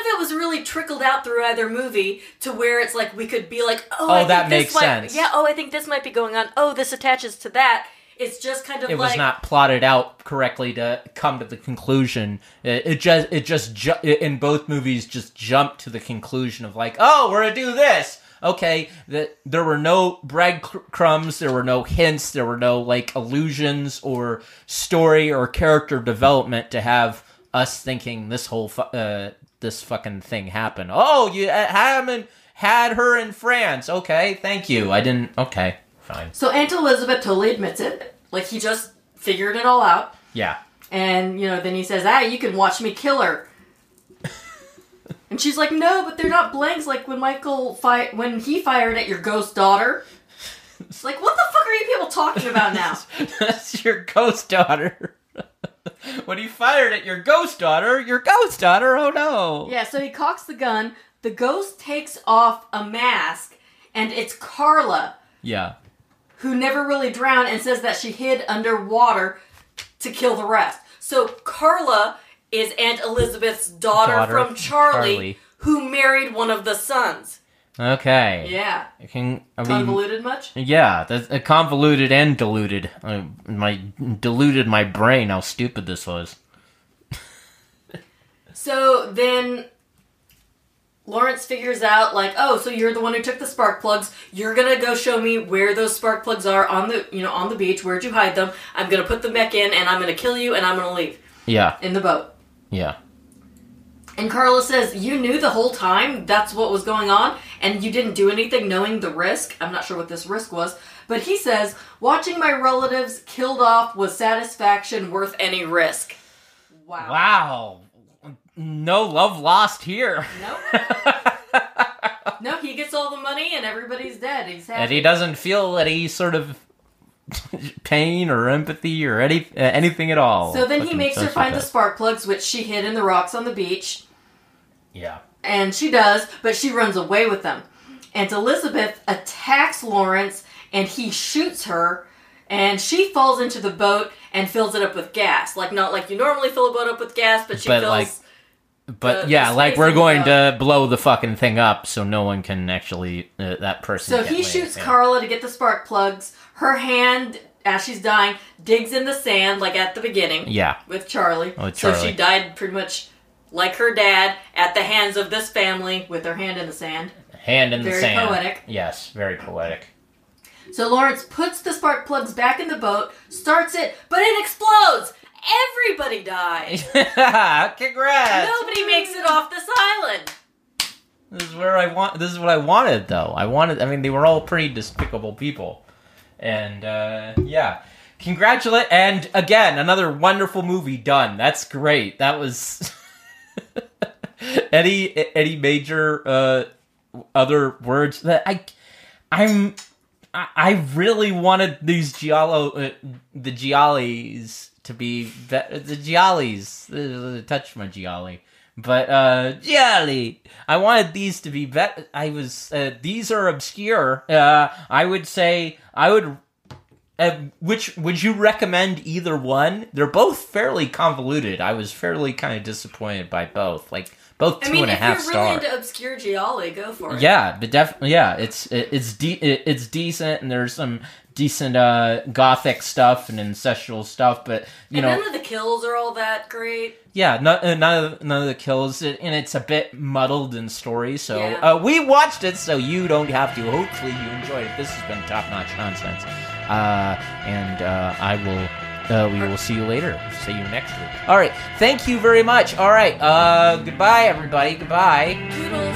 really trickled out through either movie to where it's like we could be like, that makes sense. Yeah, I think this might be going on. Oh, this attaches to that. It's just kind of it was not plotted out correctly to come to the conclusion. It just in both movies just jumped to the conclusion of like, oh, we're gonna do this. Okay, there were no breadcrumbs, there were no hints, there were no like allusions or story or character development to have us thinking this whole this fucking thing happened. Oh, you haven't had her in France. Okay, thank you. I didn't. Okay. Fine. So Aunt Elizabeth totally admits it. Like, he just figured it all out. Yeah. And, then he says, you can watch me kill her. And she's like, no, but they're not blanks like when he fired at your ghost daughter. It's like, what the fuck are you people talking about now? That's your ghost daughter. When he fired at your ghost daughter, oh no. Yeah, so he cocks the gun. The ghost takes off a mask, and it's Carla. Yeah. Who never really drowned and says that she hid underwater to kill the rest. So Carla is Aunt Elizabeth's daughter from Charlie, who married one of the sons. Okay. Yeah. Convoluted much? Yeah, that's convoluted and diluted. Diluted my brain how stupid this was. So then Lawrence figures out, like, oh, so you're the one who took the spark plugs. You're gonna go show me where those spark plugs are on the beach. Where'd you hide them? I'm gonna put them back in, and I'm gonna kill you, and I'm gonna leave. Yeah. In the boat. Yeah. And Carla says, you knew the whole time that's what was going on, and you didn't do anything knowing the risk. I'm not sure what this risk was. But he says, watching my relatives killed off was satisfaction worth any risk. Wow. No love lost here. Nope. No, he gets all the money and everybody's dead. He's happy. And he doesn't feel any sort of pain or empathy or anything at all. So then he makes her find the spark plugs, which she hid in the rocks on the beach. Yeah. And she does, but she runs away with them. Aunt Elizabeth attacks Lawrence, and he shoots her, and she falls into the boat and fills it up with gas. Like, not like you normally fill a boat up with gas, but she fills... we're going to blow the fucking thing up so no one can actually, that person... So he shoots Carla to get the spark plugs. Her hand, as she's dying, digs in the sand, like at the beginning. Yeah. With Charlie. So she died pretty much like her dad, at the hands of this family, with her hand in the sand. Hand in the sand. Very poetic. Yes, very poetic. So Lawrence puts the spark plugs back in the boat, starts it, but it explodes! Everybody dies! Congrats! Nobody makes it off this island! This is what I wanted, though. They were all pretty despicable people. And, yeah. Congratulate, and again, another wonderful movie done. That's great. That was... Any major, other words that I really wanted these the Giallis to be the Giallis. Touch my Gialli, but Gialli. I wanted these to be better. These are obscure. I would say I would. Which would you recommend either one? They're both fairly convoluted. I was fairly kind of disappointed by both. Like both 2.5 stars. If you're really into obscure Gialli, go for it. Yeah, but definitely, yeah, it's decent, and there's some decent gothic stuff and ancestral stuff, but none of the kills are all that great. Yeah, none of the kills, and it's a bit muddled in story. So we watched it, so you don't have to. Hopefully, you enjoyed it. This has been Top Notch Nonsense, we will see you later. See you next week. All right, thank you very much. All right, goodbye, everybody. Goodbye. Toodles.